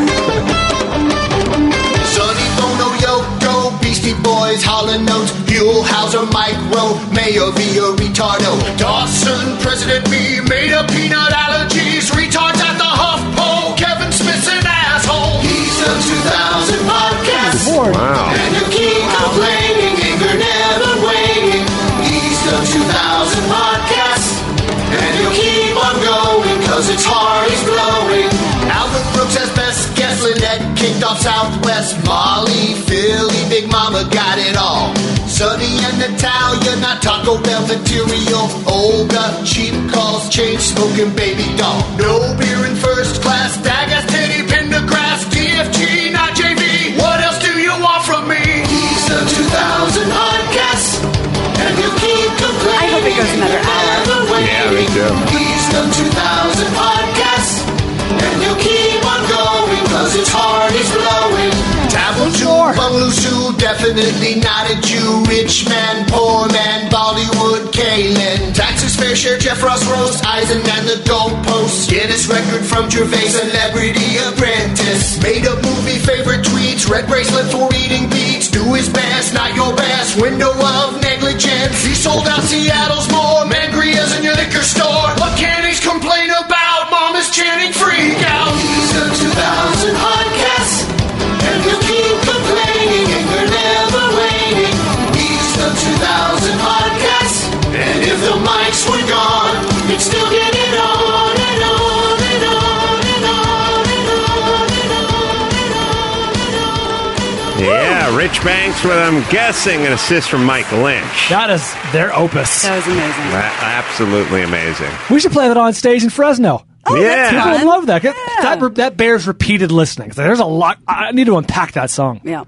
Sonny Bono, Yoko, Beastie Boys, Holland Notes, Buell, Hauser, Mike Rowe, Mayo Via, Retardo, Dawson, President Me, made up peanut allergies, retards at the HuffPo, Kevin Smith's an asshole. He's the 2,000 podcast. Wow. And you keep complaining, anger never waning. He's the 2,000 podcast. And you keep on going, cause it's hard, he's blowing. Albert Brooks has best guess, Lynette kicked off Southwest, Molly, Philly, Big Mama got it all. Sonny and Natalia, not Taco Bell material. Olga, cheap calls, chain smoking baby doll. No beer in first class, Dagas, Teddy, Pendergrass, DFG, not JV. What else do you want from me? He's the 2,000 podcast, and he'll keep complaining. I hope it goes another hour. Yeah, me too. He's the 2,000 podcast, and he'll keep on going, cause it's hard, he's blowing. Taboo Jew, Bungalow Zoo, definitely not a Jew. Rich man, poor man, Bollywood, Kalen. Taxes, fair share, Jeff Ross roast, Eisen and the goalposts. Guinness record from Gervais, Celebrity Apprentice. Made up movie, favorite tweets, red bracelet for eating beats. Do his best, not your best, window of negligence. He sold out Seattle's more, Mangria's in your liquor store. What can he complain about? Mom is chanting freak out. He's the 2,000 podcast, and he'll keep complaining, anger never waning. He's the 2,000 podcast, and if the mics were gone, he'd still get it on and on and on and on and on and on and on. Yeah, Rich Banks with, I'm guessing, an assist from Mike Lynch. That is their opus. That was amazing. Absolutely amazing. We should play that on stage in Fresno. Oh, yeah. People would love that. That bears repeated listening. There's a lot. I need to unpack that song. Yeah.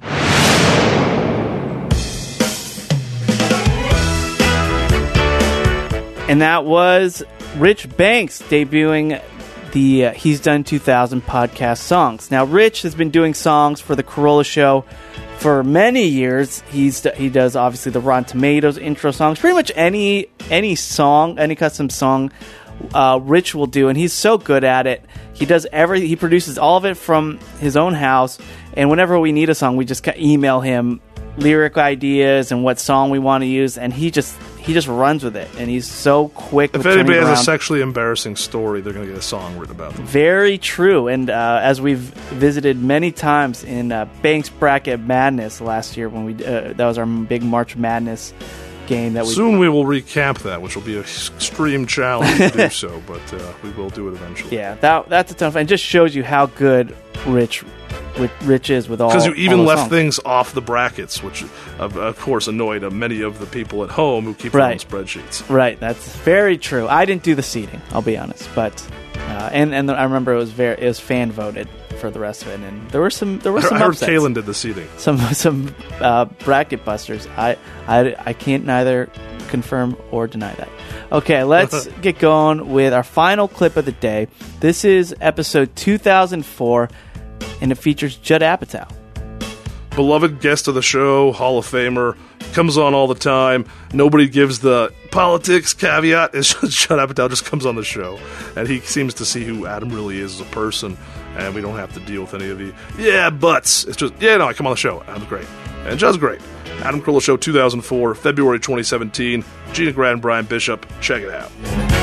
And that was Rich Banks debuting the He's Done 2000 podcast songs. Now, Rich has been doing songs for the Corolla Show for many years. He does obviously the Rotten Tomatoes intro songs. Pretty much any song, any custom song, Rich will do, and he's so good at it. He does he produces all of it from his own house, and whenever we need a song, we just email him lyric ideas and what song we want to use, and he he just runs with it, and he's so quick. If with turning anybody has around. a sexually embarrassing story, they're going to get a song written about them. Very true. And as we've visited many times in Banks Bracket Madness last year, when we that was our big March Madness game. That Soon we will recap that, which will be an extreme challenge to do so, but we will do it eventually. Yeah, that's a ton of fun. It just shows you how good Rich is with all. Because you even all left songs. things off the brackets, which of course annoyed many of the people at home who keep their own spreadsheets. Right, that's very true. I didn't do the seating, I'll be honest, but and I remember it was fan voted for the rest of it, and there were some I heard upsets. Kalen did the seating. Some bracket busters. I can't neither confirm or deny that. Okay, let's get going with our final clip of the day. This is episode 2004, and it features Judd Apatow. Beloved guest of the show, Hall of Famer, comes on all the time. Nobody gives the politics caveat. It's just Judd Apatow just comes on the show, and he seems to see who Adam really is as a person, and we don't have to deal with any of the buts. It's just I come on the show. Adam's great, and Judd's great. Adam Carolla Show 2004, February 2017. Gina Grad and Brian Bishop. Check it out.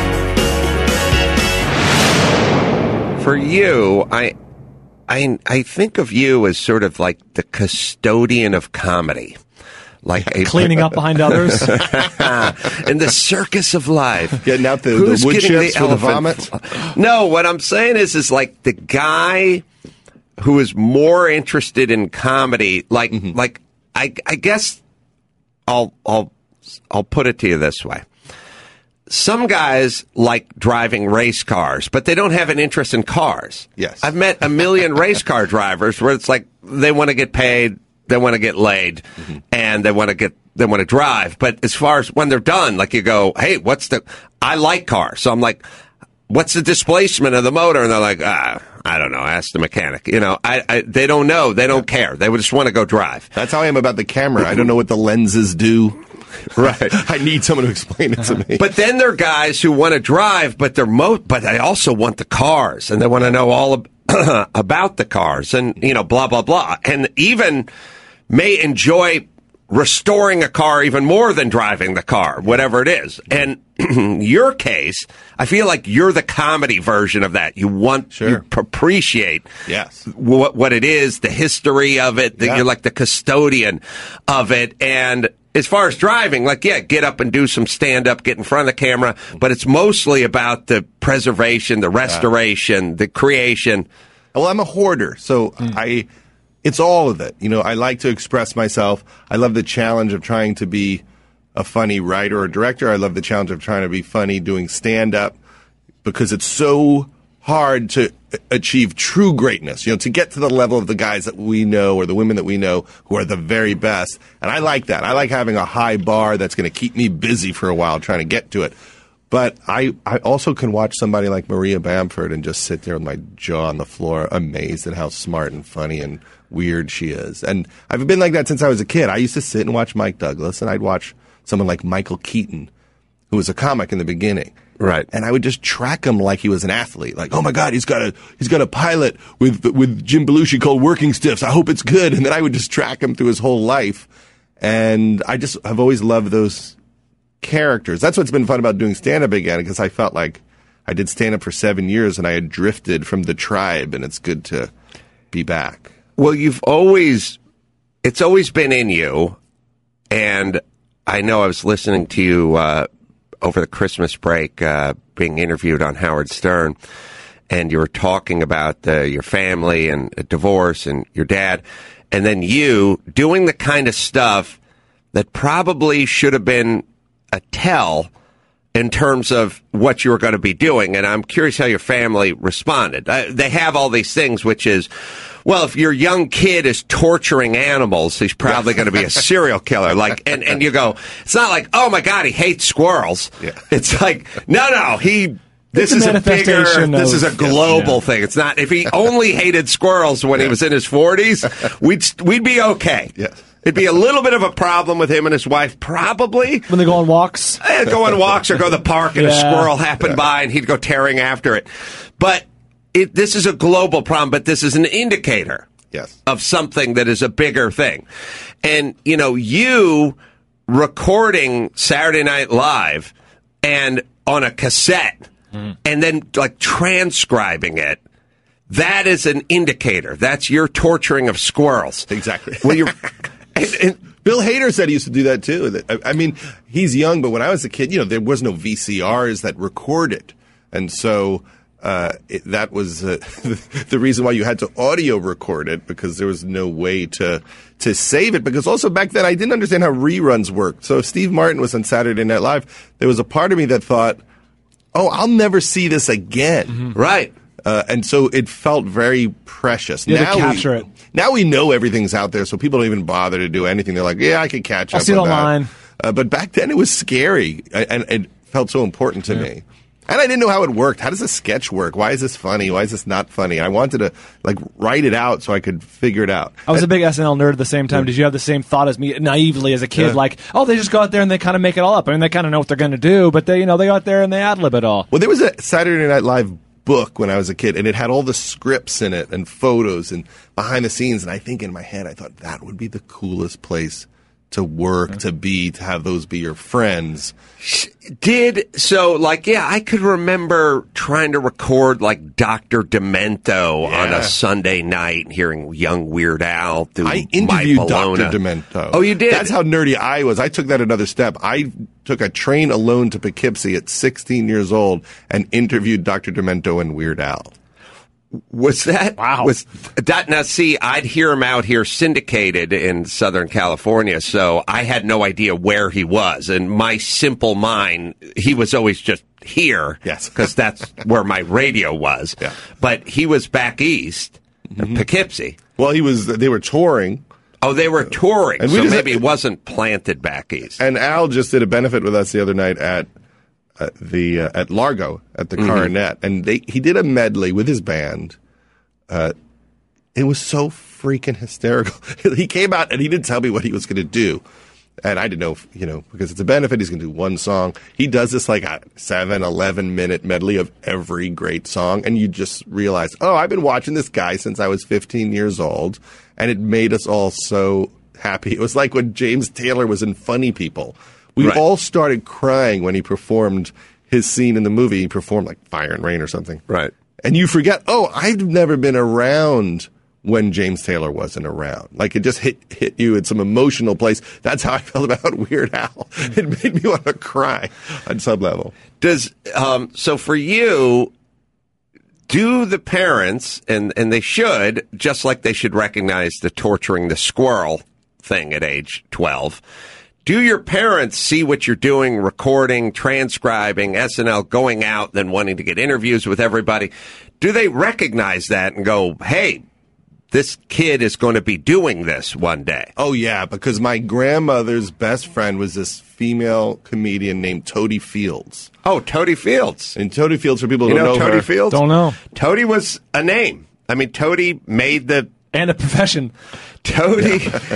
For you, I think of you as sort of like the custodian of comedy. Like cleaning up behind others. In the circus of life. Getting out the wood chips for the vomit. No, what I'm saying is like the guy who is more interested in comedy. Like I guess I'll put it to you this way. Some guys like driving race cars, but they don't have an interest in cars. Yes. I've met a million race car drivers where it's like they want to get paid, they want to get laid, and they want to drive. But as far as when they're done, like you go, hey, I like cars. So I'm like, what's the displacement of the motor? And they're like, I don't know. Ask the mechanic. They don't know. They don't care. They just want to go drive. That's how I am about the camera. I don't know what the lenses do. Right. I need someone to explain it to me. But then there are guys who want to drive, but but they also want the cars, and they want to know all about the cars, and blah blah blah, and even may enjoy restoring a car even more than driving the car, whatever it is. And your case, I feel like you're the comedy version of that. You appreciate what it is, the history of it. You're like the custodian of it, and as far as driving, get up and do some stand-up, get in front of the camera, but it's mostly about the preservation, the restoration, the creation. Well, I'm a hoarder, so it's all of it. I like to express myself. I love the challenge of trying to be a funny writer or director. I love the challenge of trying to be funny doing stand-up because it's so hard to achieve true greatness, to get to the level of the guys that we know or the women that we know who are the very best. And I like that. I like having a high bar that's going to keep me busy for a while trying to get to it. But I also can watch somebody like Maria Bamford and just sit there with my jaw on the floor, amazed at how smart and funny and weird she is. And I've been like that since I was a kid. I used to sit and watch Mike Douglas, and I'd watch someone like Michael Keaton, who was a comic in the beginning. Right. And I would just track him like he was an athlete. Like, oh my God, he's got a pilot with Jim Belushi called Working Stiffs. I hope it's good. And then I would just track him through his whole life. And I've always loved those characters. That's what's been fun about doing stand-up again, because I felt like I did stand-up for 7 years and I had drifted from the tribe, and it's good to be back. Well, it's always been in you, and I know I was listening to you over the Christmas break, being interviewed on Howard Stern, and you were talking about your family and a divorce and your dad, and then you doing the kind of stuff that probably should have been a tell in terms of what you were going to be doing. And I'm curious how your family responded. They have all these things, which is, well, if your young kid is torturing animals, he's probably going to be a serial killer. And you go, it's not like, oh my God, he hates squirrels. Yeah. It's like, no, this is a global thing. It's not, if he only hated squirrels when he was in his 40s, we'd be okay. Yes. It'd be a little bit of a problem with him and his wife, probably. When they go on walks? Go on walks or go to the park and a squirrel happened by and he'd go tearing after it. But this is a global problem, but this is an indicator of something that is a bigger thing. And, you recording Saturday Night Live and on a cassette and then like transcribing it, that is an indicator. That's your torturing of squirrels. Exactly. When you're, and Bill Hader said he used to do that too. I mean, he's young, but when I was a kid, there was no VCRs that recorded. And so that was the reason why you had to audio record it, because there was no way to save it. Because also back then I didn't understand how reruns worked. So if Steve Martin was on Saturday Night Live, there was a part of me that thought, oh, I'll never see this again. Mm-hmm. Right. And so it felt very precious. You had to capture it. Now we know everything's out there, so people don't even bother to do anything. They're like, yeah, I could catch up I'll see it with online. that. But back then it was scary, and it felt so important to me. And I didn't know how it worked. How does a sketch work? Why is this funny? Why is this not funny? I wanted to write it out so I could figure it out. I was a big SNL nerd at the same time. Did you have the same thought as me, naively as a kid? Yeah. Like, oh, they just go out there and they kind of make it all up. I mean, they kind of know what they're going to do, but they go out there and they ad-lib it all. Well, there was a Saturday Night Live book when I was a kid, and it had all the scripts in it and photos and behind the scenes. And I think in my head, I thought that would be the coolest place to work, to have those be your friends. I could remember trying to record like Dr. Demento on a Sunday night and hearing young Weird Al through I interviewed Mike Dr. Bologna. Demento. Oh, you did? That's how nerdy I was. I took that another step. I took a train alone to Poughkeepsie at 16 years old and interviewed Dr. Demento and Weird Al. Was that? Wow. Now, see, I'd hear him out here syndicated in Southern California, so I had no idea where he was. And my simple mind, he was always just here. Yes. Because that's where my radio was. Yeah. But he was back east, in Poughkeepsie. Well, they were touring. Oh, they were touring, And so maybe he wasn't planted back east. And Al just did a benefit with us the other night at Largo at the Coronet, and he did a medley with his band. It was so freaking hysterical. He came out and he didn't tell me what he was going to do, and I didn't know, because it's a benefit. He's going to do one song. He does this like a 11 minute medley of every great song, and you just realize, oh, I've been watching this guy since I was 15 years old, and it made us all so happy. It was like when James Taylor was in Funny People. We all started crying when he performed his scene in the movie. He performed like Fire and Rain or something. Right. And you forget, oh, I've never been around when James Taylor wasn't around. Like it just hit you in some emotional place. That's how I felt about Weird Al. It made me want to cry on some level. So for you, do the parents, and they should, just like they should recognize the torturing the squirrel thing at age 12, do your parents see what you're doing, recording, transcribing, SNL, going out, then wanting to get interviews with everybody? Do they recognize that and go, hey, this kid is going to be doing this one day? Oh, yeah, because my grandmother's best friend was this female comedian named Toady Fields. Oh, Toady Fields. And Toady Fields, for people who don't know Toady her. Fields? Don't know. Toady was a name. I mean, Toady made and a profession. Toady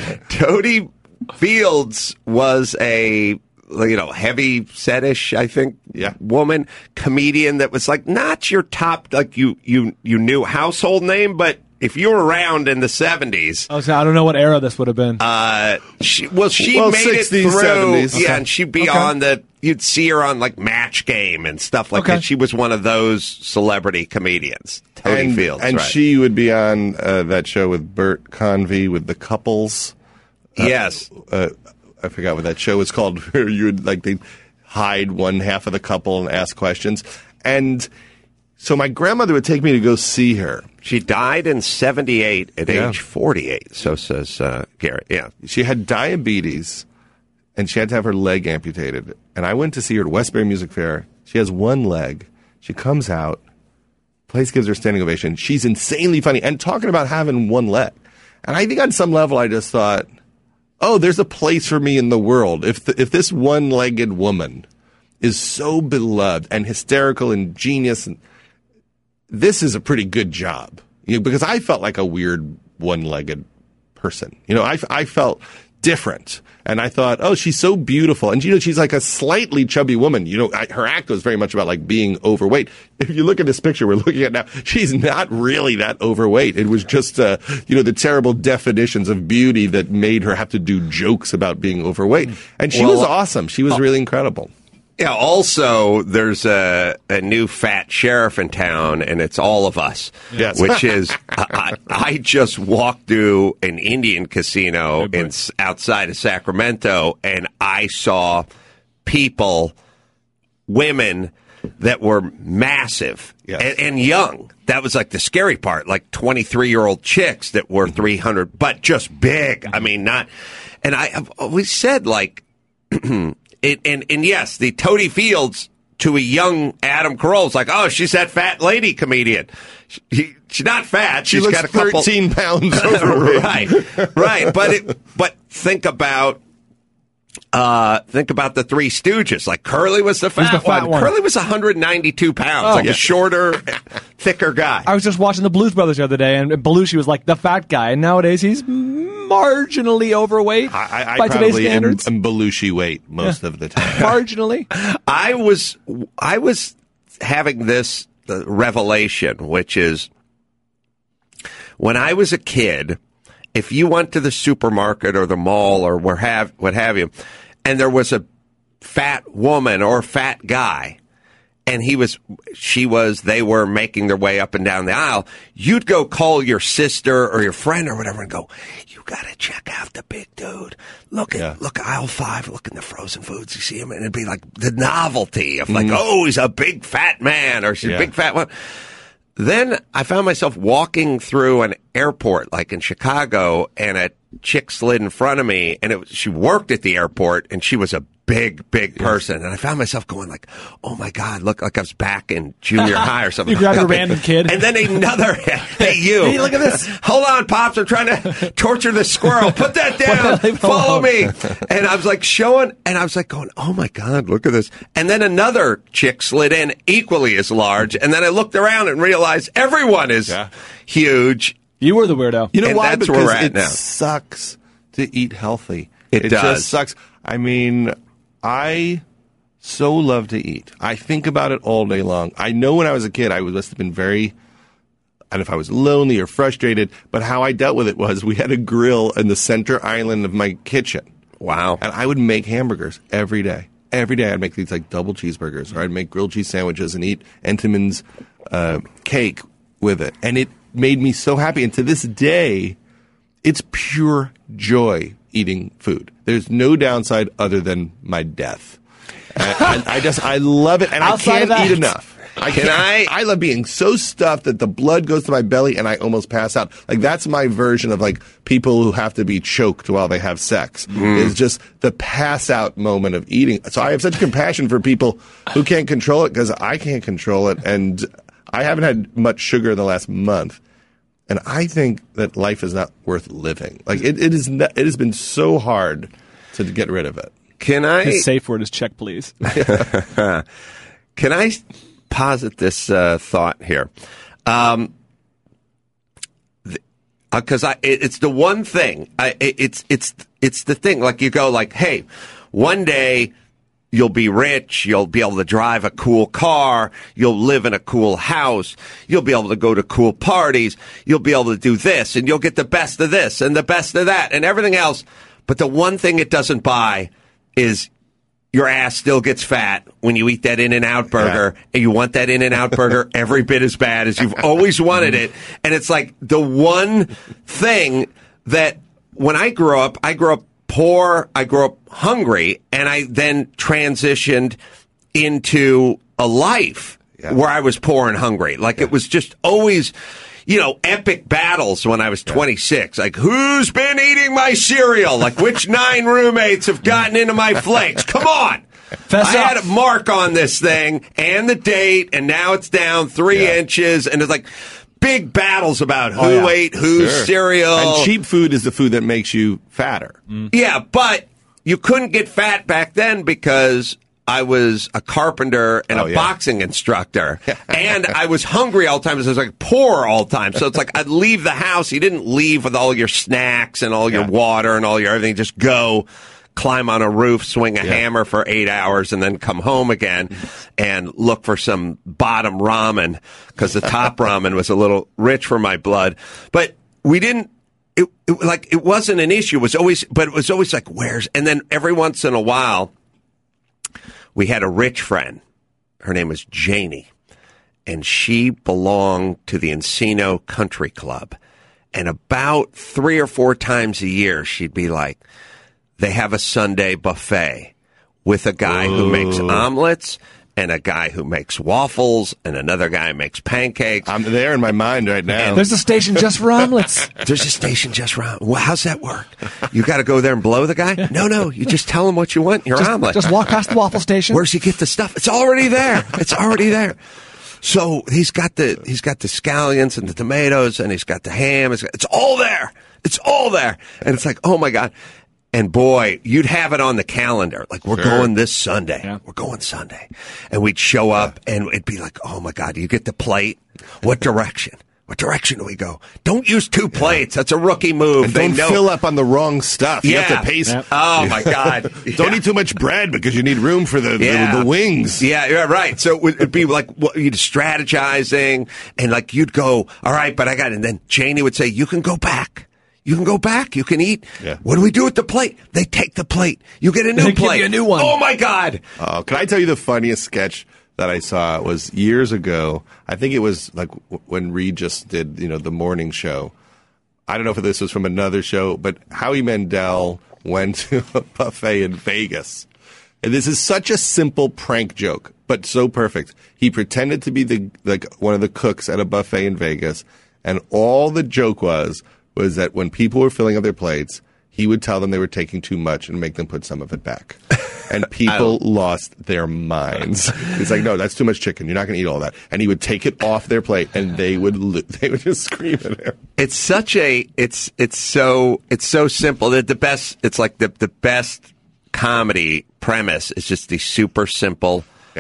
Fields was a heavy setish, I think, woman, comedian that was like not your top, like you knew household name, but if you were around in the 70s. I don't know what era this would have been. She made 60s, it through. 70s. Yeah, and she'd be on you'd see her on like Match Game and stuff like that. She was one of those celebrity comedians. Toady Fields. And she would be on that show with Bert Convy with the couples. Yes. I forgot what that show was called, where you would they'd hide one half of the couple and ask questions. And so my grandmother would take me to go see her. She died in 78 at age 48, so says Garrett. Yeah. She had diabetes, and she had to have her leg amputated. And I went to see her at Westbury Music Fair. She has one leg. She comes out, place gives her a standing ovation. She's insanely funny and talking about having one leg. And I think on some level I just thought, oh, there's a place for me in the world. If this one-legged woman is so beloved and hysterical and genius, and this is a pretty good job. Because I felt like a weird one-legged person. I felt different. And I thought, oh, she's so beautiful. And, she's like a slightly chubby woman. Her act was very much about like being overweight. If you look at this picture we're looking at now, she's not really that overweight. It was just, the terrible definitions of beauty that made her have to do jokes about being overweight. And she was awesome. She was really incredible. Yeah, also, there's a new fat sheriff in town, and it's all of us. Yes. Which is, I just walked through an Indian casino outside of Sacramento, and I saw women that were massive and young. That was like the scary part, like 23-year-old chicks that were 300, but just big. I mean, not, and I've always said, like, And yes, the Toady Fields to a young Adam Carolla is like, oh, she's that fat lady comedian. She's not fat. She's got a couple 13 pounds overweight. right. But think about the Three Stooges. Like Curly was the fat one. Curly was 192 pounds, a shorter, thicker guy. I was just watching the Blues Brothers the other day, and Belushi was like the fat guy, and nowadays he's marginally overweight by today's standards. I'm Belushi weight most of the time. Marginally. I was having this revelation, which is when I was a kid, if you went to the supermarket or the mall or what have you, and there was a fat woman or fat guy, and they were making their way up and down the aisle, you'd go call your sister or your friend or whatever and go, you gotta check out the big dude. Look aisle 5, look in the frozen foods, you see him, and it'd be like the novelty of like, oh, he's a big fat man or she's a big fat one. Then I found myself walking through an airport, like in Chicago, and a chick slid in front of me, and she worked at the airport, and she was a big person. And I found myself going like, oh my God, look like I was back in junior high or something. You grabbed a random kid. And then another, hey, you. Hey, look at this. Hold on, Pops, I'm trying to torture this squirrel. Put that down. Follow me. And I was like and I was like going, oh my God, look at this. And then another chick slid in equally as large. And then I looked around and realized everyone is huge. You were the weirdo. You know and why? That's because where we're at it now. sucks to eat healthy. It does. Just sucks. I mean, I so love to eat. I think about it all day long. I know when I was a kid, I must have been very, and if I was lonely or frustrated, but how I dealt with it was we had a grill in the center island of my kitchen. Wow. And I would make hamburgers every day. Every day I'd make these like double cheeseburgers, or I'd make grilled cheese sandwiches and eat Entenmann's cake with it. And it made me so happy. And to this day, it's pure joy eating food. There's no downside other than my death. I love it, and Outside I can't eat enough. I love being so stuffed that the blood goes to my belly and I almost pass out. Like that's my version of like people who have to be choked while they have sex. Is just the pass out moment of eating. So I have such compassion for people who can't control it because I can't control it, and I haven't had much sugar in the last month. And I think that life is not worth living. Like it has been so hard to get rid of it. His safe word is check, please. Can I posit this thought here? Because it's the one thing. It's the thing. Like you go like, hey, one day you'll be rich. You'll be able to drive a cool car. You'll live in a cool house. You'll be able to go to cool parties. You'll be able to do this, and you'll get the best of this and the best of that and everything else. But the one thing it doesn't buy is your ass still gets fat when you eat that In-N-Out burger, and you want that In-N-Out burger every bit as bad as you've always wanted it. And it's like the one thing that when I grew up poor, I grew up hungry, and I then transitioned into a life where I was poor and hungry. Like it was just always, epic battles when I was 26. Like, who's been eating my cereal? Like, which 9 roommates have gotten into my flakes? Come on. I had a mark on this thing and the date, and now it's down 3 inches, and it's like big battles about who ate whose cereal. And cheap food is the food that makes you fatter. Yeah, but you couldn't get fat back then because I was a carpenter and a boxing instructor, and I was hungry all the time. So I was like poor all the time. So it's like I'd leave the house. You didn't leave with all your snacks and all your water and all your everything. Just go climb on a roof, swing a hammer for 8 hours, and then come home again and look for some bottom ramen because the top ramen was a little rich for my blood. But we didn't. It wasn't an issue. It was always like, where's? And then every once in a while, we had a rich friend. Her name was Janie, and she belonged to the Encino Country Club. And about 3 or 4 times a year, she'd be like, they have a Sunday buffet with a guy who makes omelets and a guy who makes waffles and another guy who makes pancakes. I'm there in my mind right now. There's a station just for omelets. There's a station just for omelets. Well, how's that work? You got to go there and blow the guy? No. You just tell him what you want, your omelet. Just walk past the waffle station. Where's he get the stuff? It's already there. It's already there. So he's got the scallions and the tomatoes and he's got the ham. It's all there. It's all there. And it's like, oh my God. And boy, you'd have it on the calendar. Like, we're going this Sunday. Yeah. We're going Sunday. And we'd show up and it'd be like, oh my God, you get the plate? What direction? What direction do we go? Don't use 2 plates. That's a rookie move. And don't fill up on the wrong stuff. You have to pace. Oh my God. Don't eat too much bread because you need room for the wings. Yeah, right. So it'd be like you'd strategizing and like you'd go, all right, but I got it. And then Janie would say, you can go back. You can go back. You can eat. Yeah. What do we do with the plate? They take the plate. You get a new plate. Give you a new one. Oh, my God. Can I tell you the funniest sketch that I saw? It was years ago. I think it was like when Regis did, the morning show. I don't know if this was from another show, but Howie Mandel went to a buffet in Vegas. And this is such a simple prank joke, but so perfect. He pretended to be one of the cooks at a buffet in Vegas, and all the joke was that when people were filling up their plates, he would tell them they were taking too much and make them put some of it back. And people lost their minds. He's like, no, that's too much chicken. You're not going to eat all that. And he would take it off their plate, and they would just scream at him. It's such it's so simple. The best. It's like the best comedy premise is just the super simple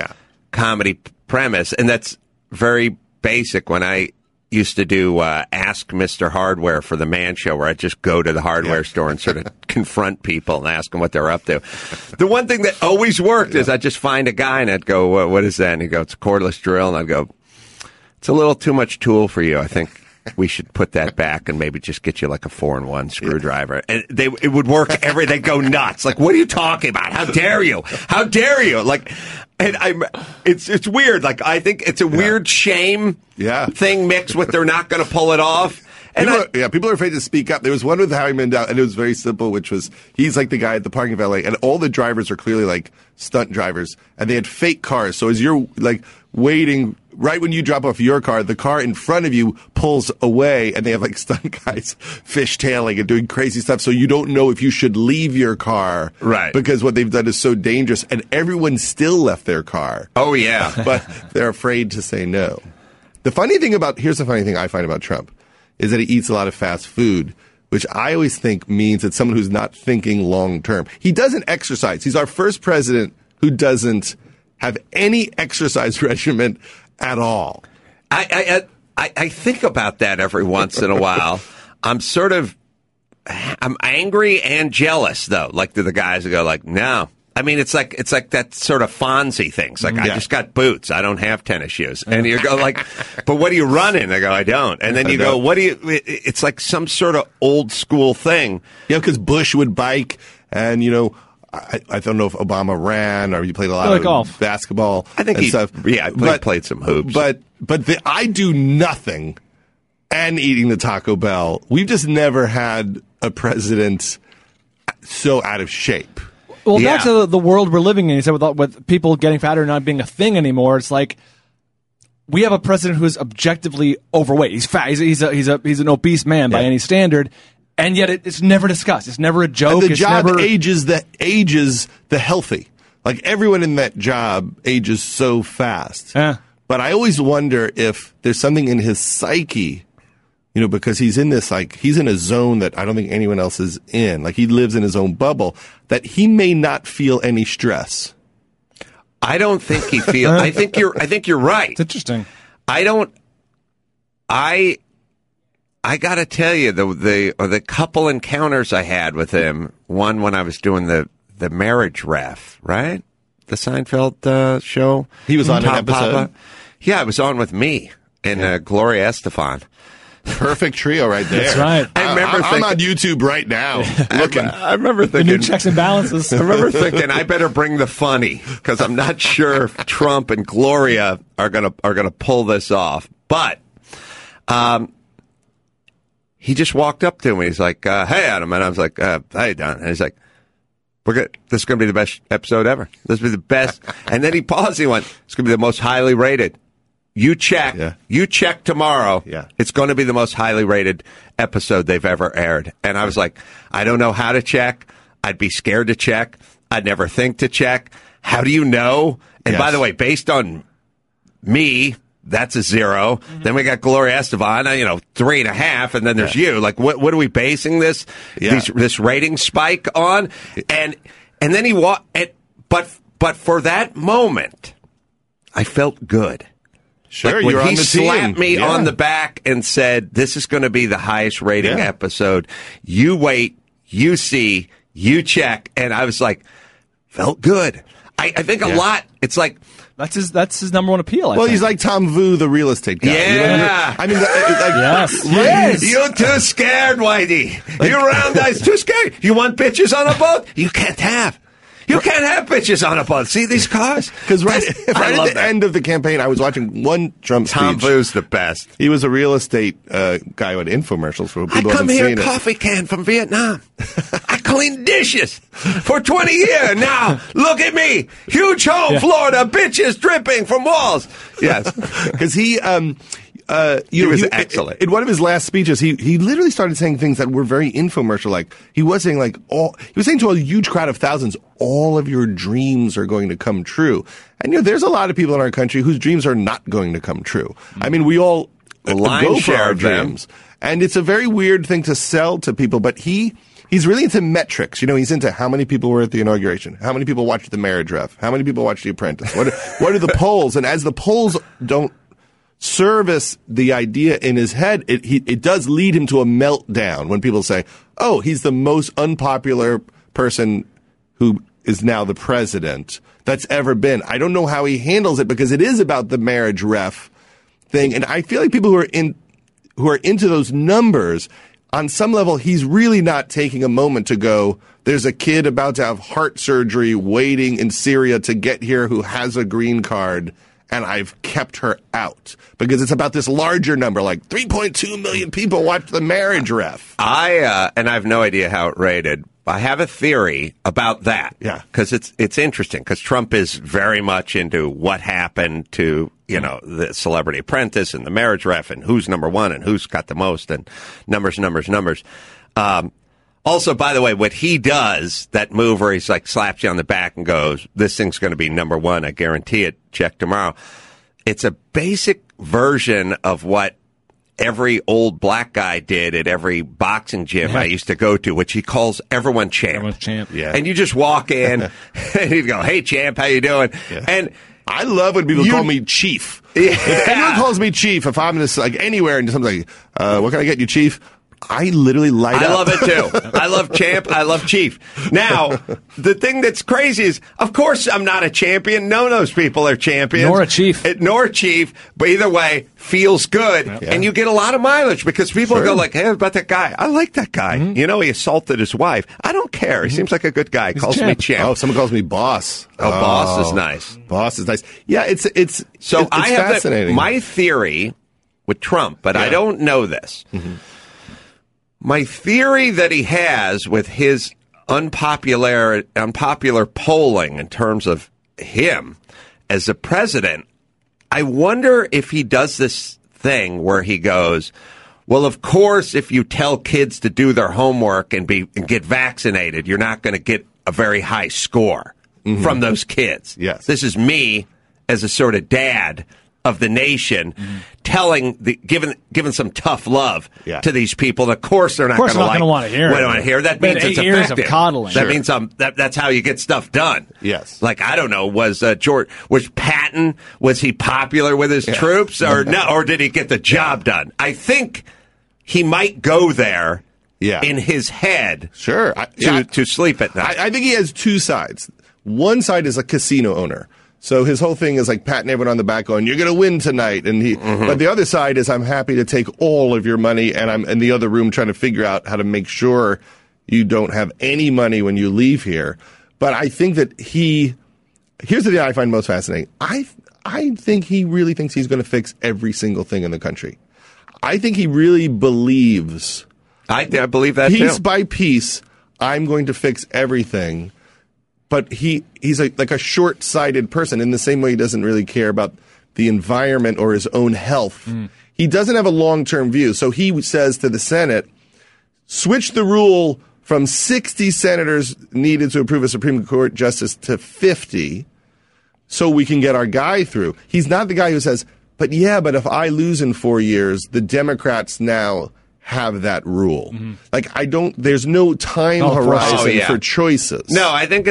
comedy premise, and that's very basic. When I used to do Ask Mr. Hardware for the Man Show, where I'd just go to the hardware store and sort of confront people and ask them what they're up to. The one thing that always worked is I'd just find a guy and I'd go, what is that? And he'd go, it's a cordless drill. And I'd go, it's a little too much tool for you. I think we should put that back and maybe just get you like a 4-in-1 screwdriver. And it would work they'd go nuts. Like, what are you talking about? How dare you? How dare you? Like, and it's weird. Like, I think it's a weird shame thing mixed with they're not going to pull it off. And people are afraid to speak up. There was one with Howie Mandel, and it was very simple, which was he's like the guy at the parking valet, and all the drivers are clearly like stunt drivers, and they had fake cars. So as you're like waiting, right when you drop off your car, the car in front of you pulls away, and they have like stunt guys fishtailing and doing crazy stuff. So you don't know if you should leave your car, right? Because what they've done is so dangerous, and everyone still left their car. Oh yeah, but they're afraid to say no. Here's the funny thing I find about Trump is that he eats a lot of fast food, which I always think means it's someone who's not thinking long term. He doesn't exercise. He's our first president who doesn't have any exercise regimen at all. I think about that every once in a while. I'm angry and jealous though. Like the guys who go like, no. I mean, it's like that sort of Fonzie thing. It's like, I just got boots. I don't have tennis shoes. And you go like, but what do you run in? I go, I don't. And then you go, what do you, it's like some sort of old school thing. Yeah, because Bush would bike and, I don't know if Obama ran or he played a lot of golf, basketball. I think stuff. Yeah, played some hoops. But I do nothing and eating the Taco Bell. We've just never had a president so out of shape. Well, back to the world we're living in, you said with people getting fatter not being a thing anymore, it's like we have a president who's objectively overweight. He's fat. He's an obese man by any standard, and yet it's never discussed. It's never a joke. And the job ages the healthy. Like everyone in that job ages so fast. Yeah. But I always wonder if there's something in his psyche. Because he's in he's in a zone that I don't think anyone else is in. Like he lives in his own bubble that he may not feel any stress. I don't think he feels. I think you're right. It's interesting. I got to tell you, the couple encounters I had with him, one when I was doing the marriage ref, right? The Seinfeld show. He was on an episode? Papa. Yeah, it was on with me and Gloria Estefan. Perfect trio right there. That's right. I'm on YouTube right now looking. I remember thinking. The new checks and balances. I remember thinking I better bring the funny because I'm not sure if Trump and Gloria are gonna pull this off. But he just walked up to me. He's like, "Hey, Adam," and I was like, "Hey, Don," and he's like, "We're good. This is going to be the best episode ever. This will be the best." And then he paused. He went, "It's going to be the most highly rated. You check. Yeah. You check tomorrow. Yeah. It's going to be the most highly rated episode they've ever aired." And I was like, "I don't know how to check. I'd be scared to check. I'd never think to check. How do you know?" And by the way, based on me, that's a 0. Mm-hmm. Then we got Gloria Estefan, 3.5, and then there's you. Like, what are we basing this rating spike on? And then he but for that moment, I felt good. Sure, like when you're on he the team. slapped me on the back and said, "This is going to be the highest rating episode. You wait, you see, you check," and I was like, felt good. I think a lot. It's like. That's his number one appeal. I Well, think. he's like Tom Vu, the real estate guy. Yeah. I mean, yes. You're too scared, Whitey. You round guys too scared. You want bitches on a boat? You can't have. You can't have bitches on a boat. See these cars? Because right at the end of the campaign, I was watching one Trump speech. Tom Vu's the best. He was a real estate guy who had infomercials for people I who come haven't here seen it. coffee can from Vietnam. I clean dishes for 20 years. Now, look at me. Huge home, Florida, bitches dripping from walls. Yes. Because he was excellent. In one of his last speeches, he literally started saying things that were very infomercial-like. He was saying he was saying to a huge crowd of thousands, all of your dreams are going to come true. And there's a lot of people in our country whose dreams are not going to come true. I mean, we all go for our dreams. And it's a very weird thing to sell to people, but he's really into metrics. He's into how many people were at the inauguration, how many people watched the marriage ref, how many people watched The Apprentice, what are the polls? And as the polls don't service the idea in his head, it does lead him to a meltdown when people say, "Oh, he's the most unpopular person who is now the president that's ever been." I don't know how he handles it because it is about the marriage ref thing, and I feel like people who are into those numbers, on some level, he's really not taking a moment to go, "There's a kid about to have heart surgery waiting in Syria to get here who has a green card, and I've kept her out," because it's about this larger number, like 3.2 million people watch the marriage ref. And I have no idea how it rated. I have a theory about that. Yeah. Because it's interesting, because Trump is very much into what happened to, the Celebrity Apprentice and the marriage ref and who's number one and who's got the most and numbers. Also, by the way, what he does, that move where he's like slaps you on the back and goes, "This thing's going to be number one. I guarantee it. Check tomorrow." It's a basic version of what every old black guy did at every boxing gym I used to go to, which he calls everyone champ. Everyone's champ. Yeah. And you just walk in and he'd go, "Hey, champ, how you doing?" Yeah. And I love when people call me chief. Yeah. If anyone calls me chief, if I'm just like anywhere and something like, "What can I get you, chief?" I literally light up. I love it too. I love champ. I love chief. Now, the thing that's crazy is, of course, I'm not a champion. None of those people are champions. Nor a chief. Nor a chief. But either way, feels good. Yeah. And you get a lot of mileage because people Sure. go like, "Hey, about that guy. I like that guy. He assaulted his wife. I don't care. He seems like a good guy." Calls me champ. Oh, someone calls me boss. Oh, boss is nice. Boss is nice. Yeah, it's I have fascinating. my theory with Trump, but I don't know this. Mm-hmm. My theory that he has with his unpopular polling in terms of him as a president, I wonder if he does this thing where he goes, "Well, of course, if you tell kids to do their homework and get vaccinated, you're not going to get a very high score from those kids." Yes. This is me as a sort of dad of the nation, giving some tough love to these people. Of course, they're not going to want to hear it. That means it's 8 years effective. of coddling. That means that's how you get stuff done. Yes. Like, I don't know, was Patton, was he popular with his troops or no, or did he get the job done? I think he might go there in his head to sleep at night. I think he has two sides. One side is a casino owner. So his whole thing is like patting everyone on the back going, you're going to win tonight. And but the other side is I'm happy to take all of your money, and I'm in the other room trying to figure out how to make sure you don't have any money when you leave here. But I think that here's the thing I find most fascinating. I think he really thinks he's going to fix every single thing in the country. I think he really believes. I believe that piece too. by piece, I'm going to fix everything. But he's like a short-sighted person in the same way he doesn't really care about the environment or his own health. He doesn't have a long-term view. So he says to the Senate, switch the rule from 60 senators needed to approve a Supreme Court justice to 50 so we can get our guy through. He's not the guy who says, but if I lose in 4 years, the Democrats now have that rule. Like, there's no time horizon for choices. No, I think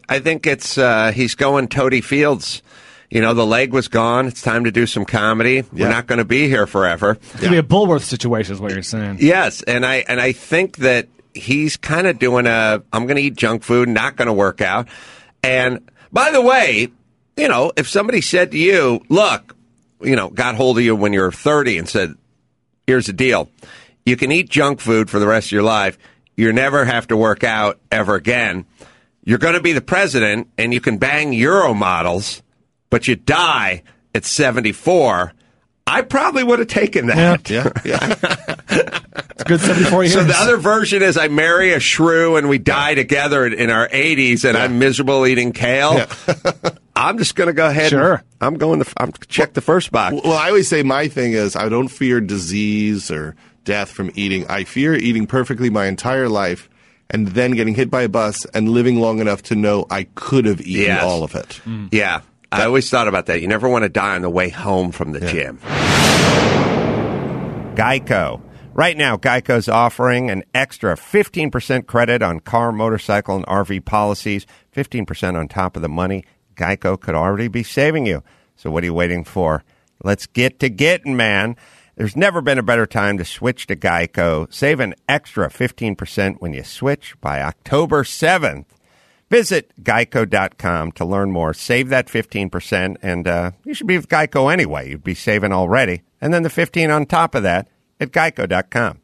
he's going Toady Fields. You know, the leg was gone. It's time to do some comedy. We're not going to be here forever. It's going to be a Bulworth situation is what you're saying. Yes, and I think that he's kind of doing I'm going to eat junk food, not going to work out. And by the way, you know, if somebody said to you, look, you know, got hold of you when you were 30 and said, here's the deal. You can eat junk food for the rest of your life. You never have to work out ever again. You're going to be the president, and you can bang Euro models, but you die at 74. I probably would have taken that. Yeah. It's a good 74 years. So the other version is I marry a shrew, and we die together in our 80s, and I'm miserable eating kale. Yeah. I'm just going to go ahead. Sure. I'm check the first box. Well, I always say my thing is I don't fear disease or death from eating. I fear eating perfectly my entire life and then getting hit by a bus and living long enough to know I could have eaten all of it. Yeah. I always thought about that. You never want to die on the way home from the gym. Geico. Right now, Geico's offering an extra 15% credit on car, motorcycle, and RV policies. 15% on top of the money Geico could already be saving you. So what are you waiting for? Let's get to getting, man. There's never been a better time to switch to Geico. Save an extra 15% when you switch by October 7th. Visit geico.com to learn more. Save that 15%, and you should be with Geico anyway. You'd be saving already. And then the 15 on top of that at geico.com.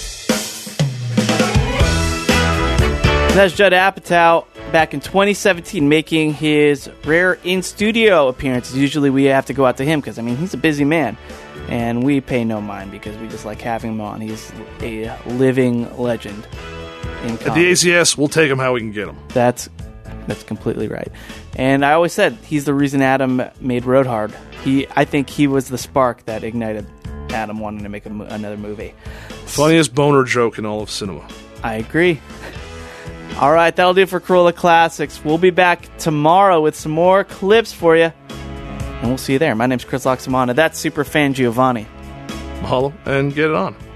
That's Judd Apatow back in 2017 making his rare in-studio appearances. Usually we have to go out to him because, I mean, he's a busy man. And we pay no mind because we just like having him on. He's a living legend in comedy. At the ACS, we'll take him how we can get him. That's completely right. And I always said he's the reason Adam made Road Hard. I think he was the spark that ignited Adam wanting to make another movie. Funniest boner joke in all of cinema. I agree. All right, that'll do it for Corolla Classics. We'll be back tomorrow with some more clips for you. And we'll see you there. My name's Chris Loxamana. That's Superfan Giovanni. Mahalo, and get it on.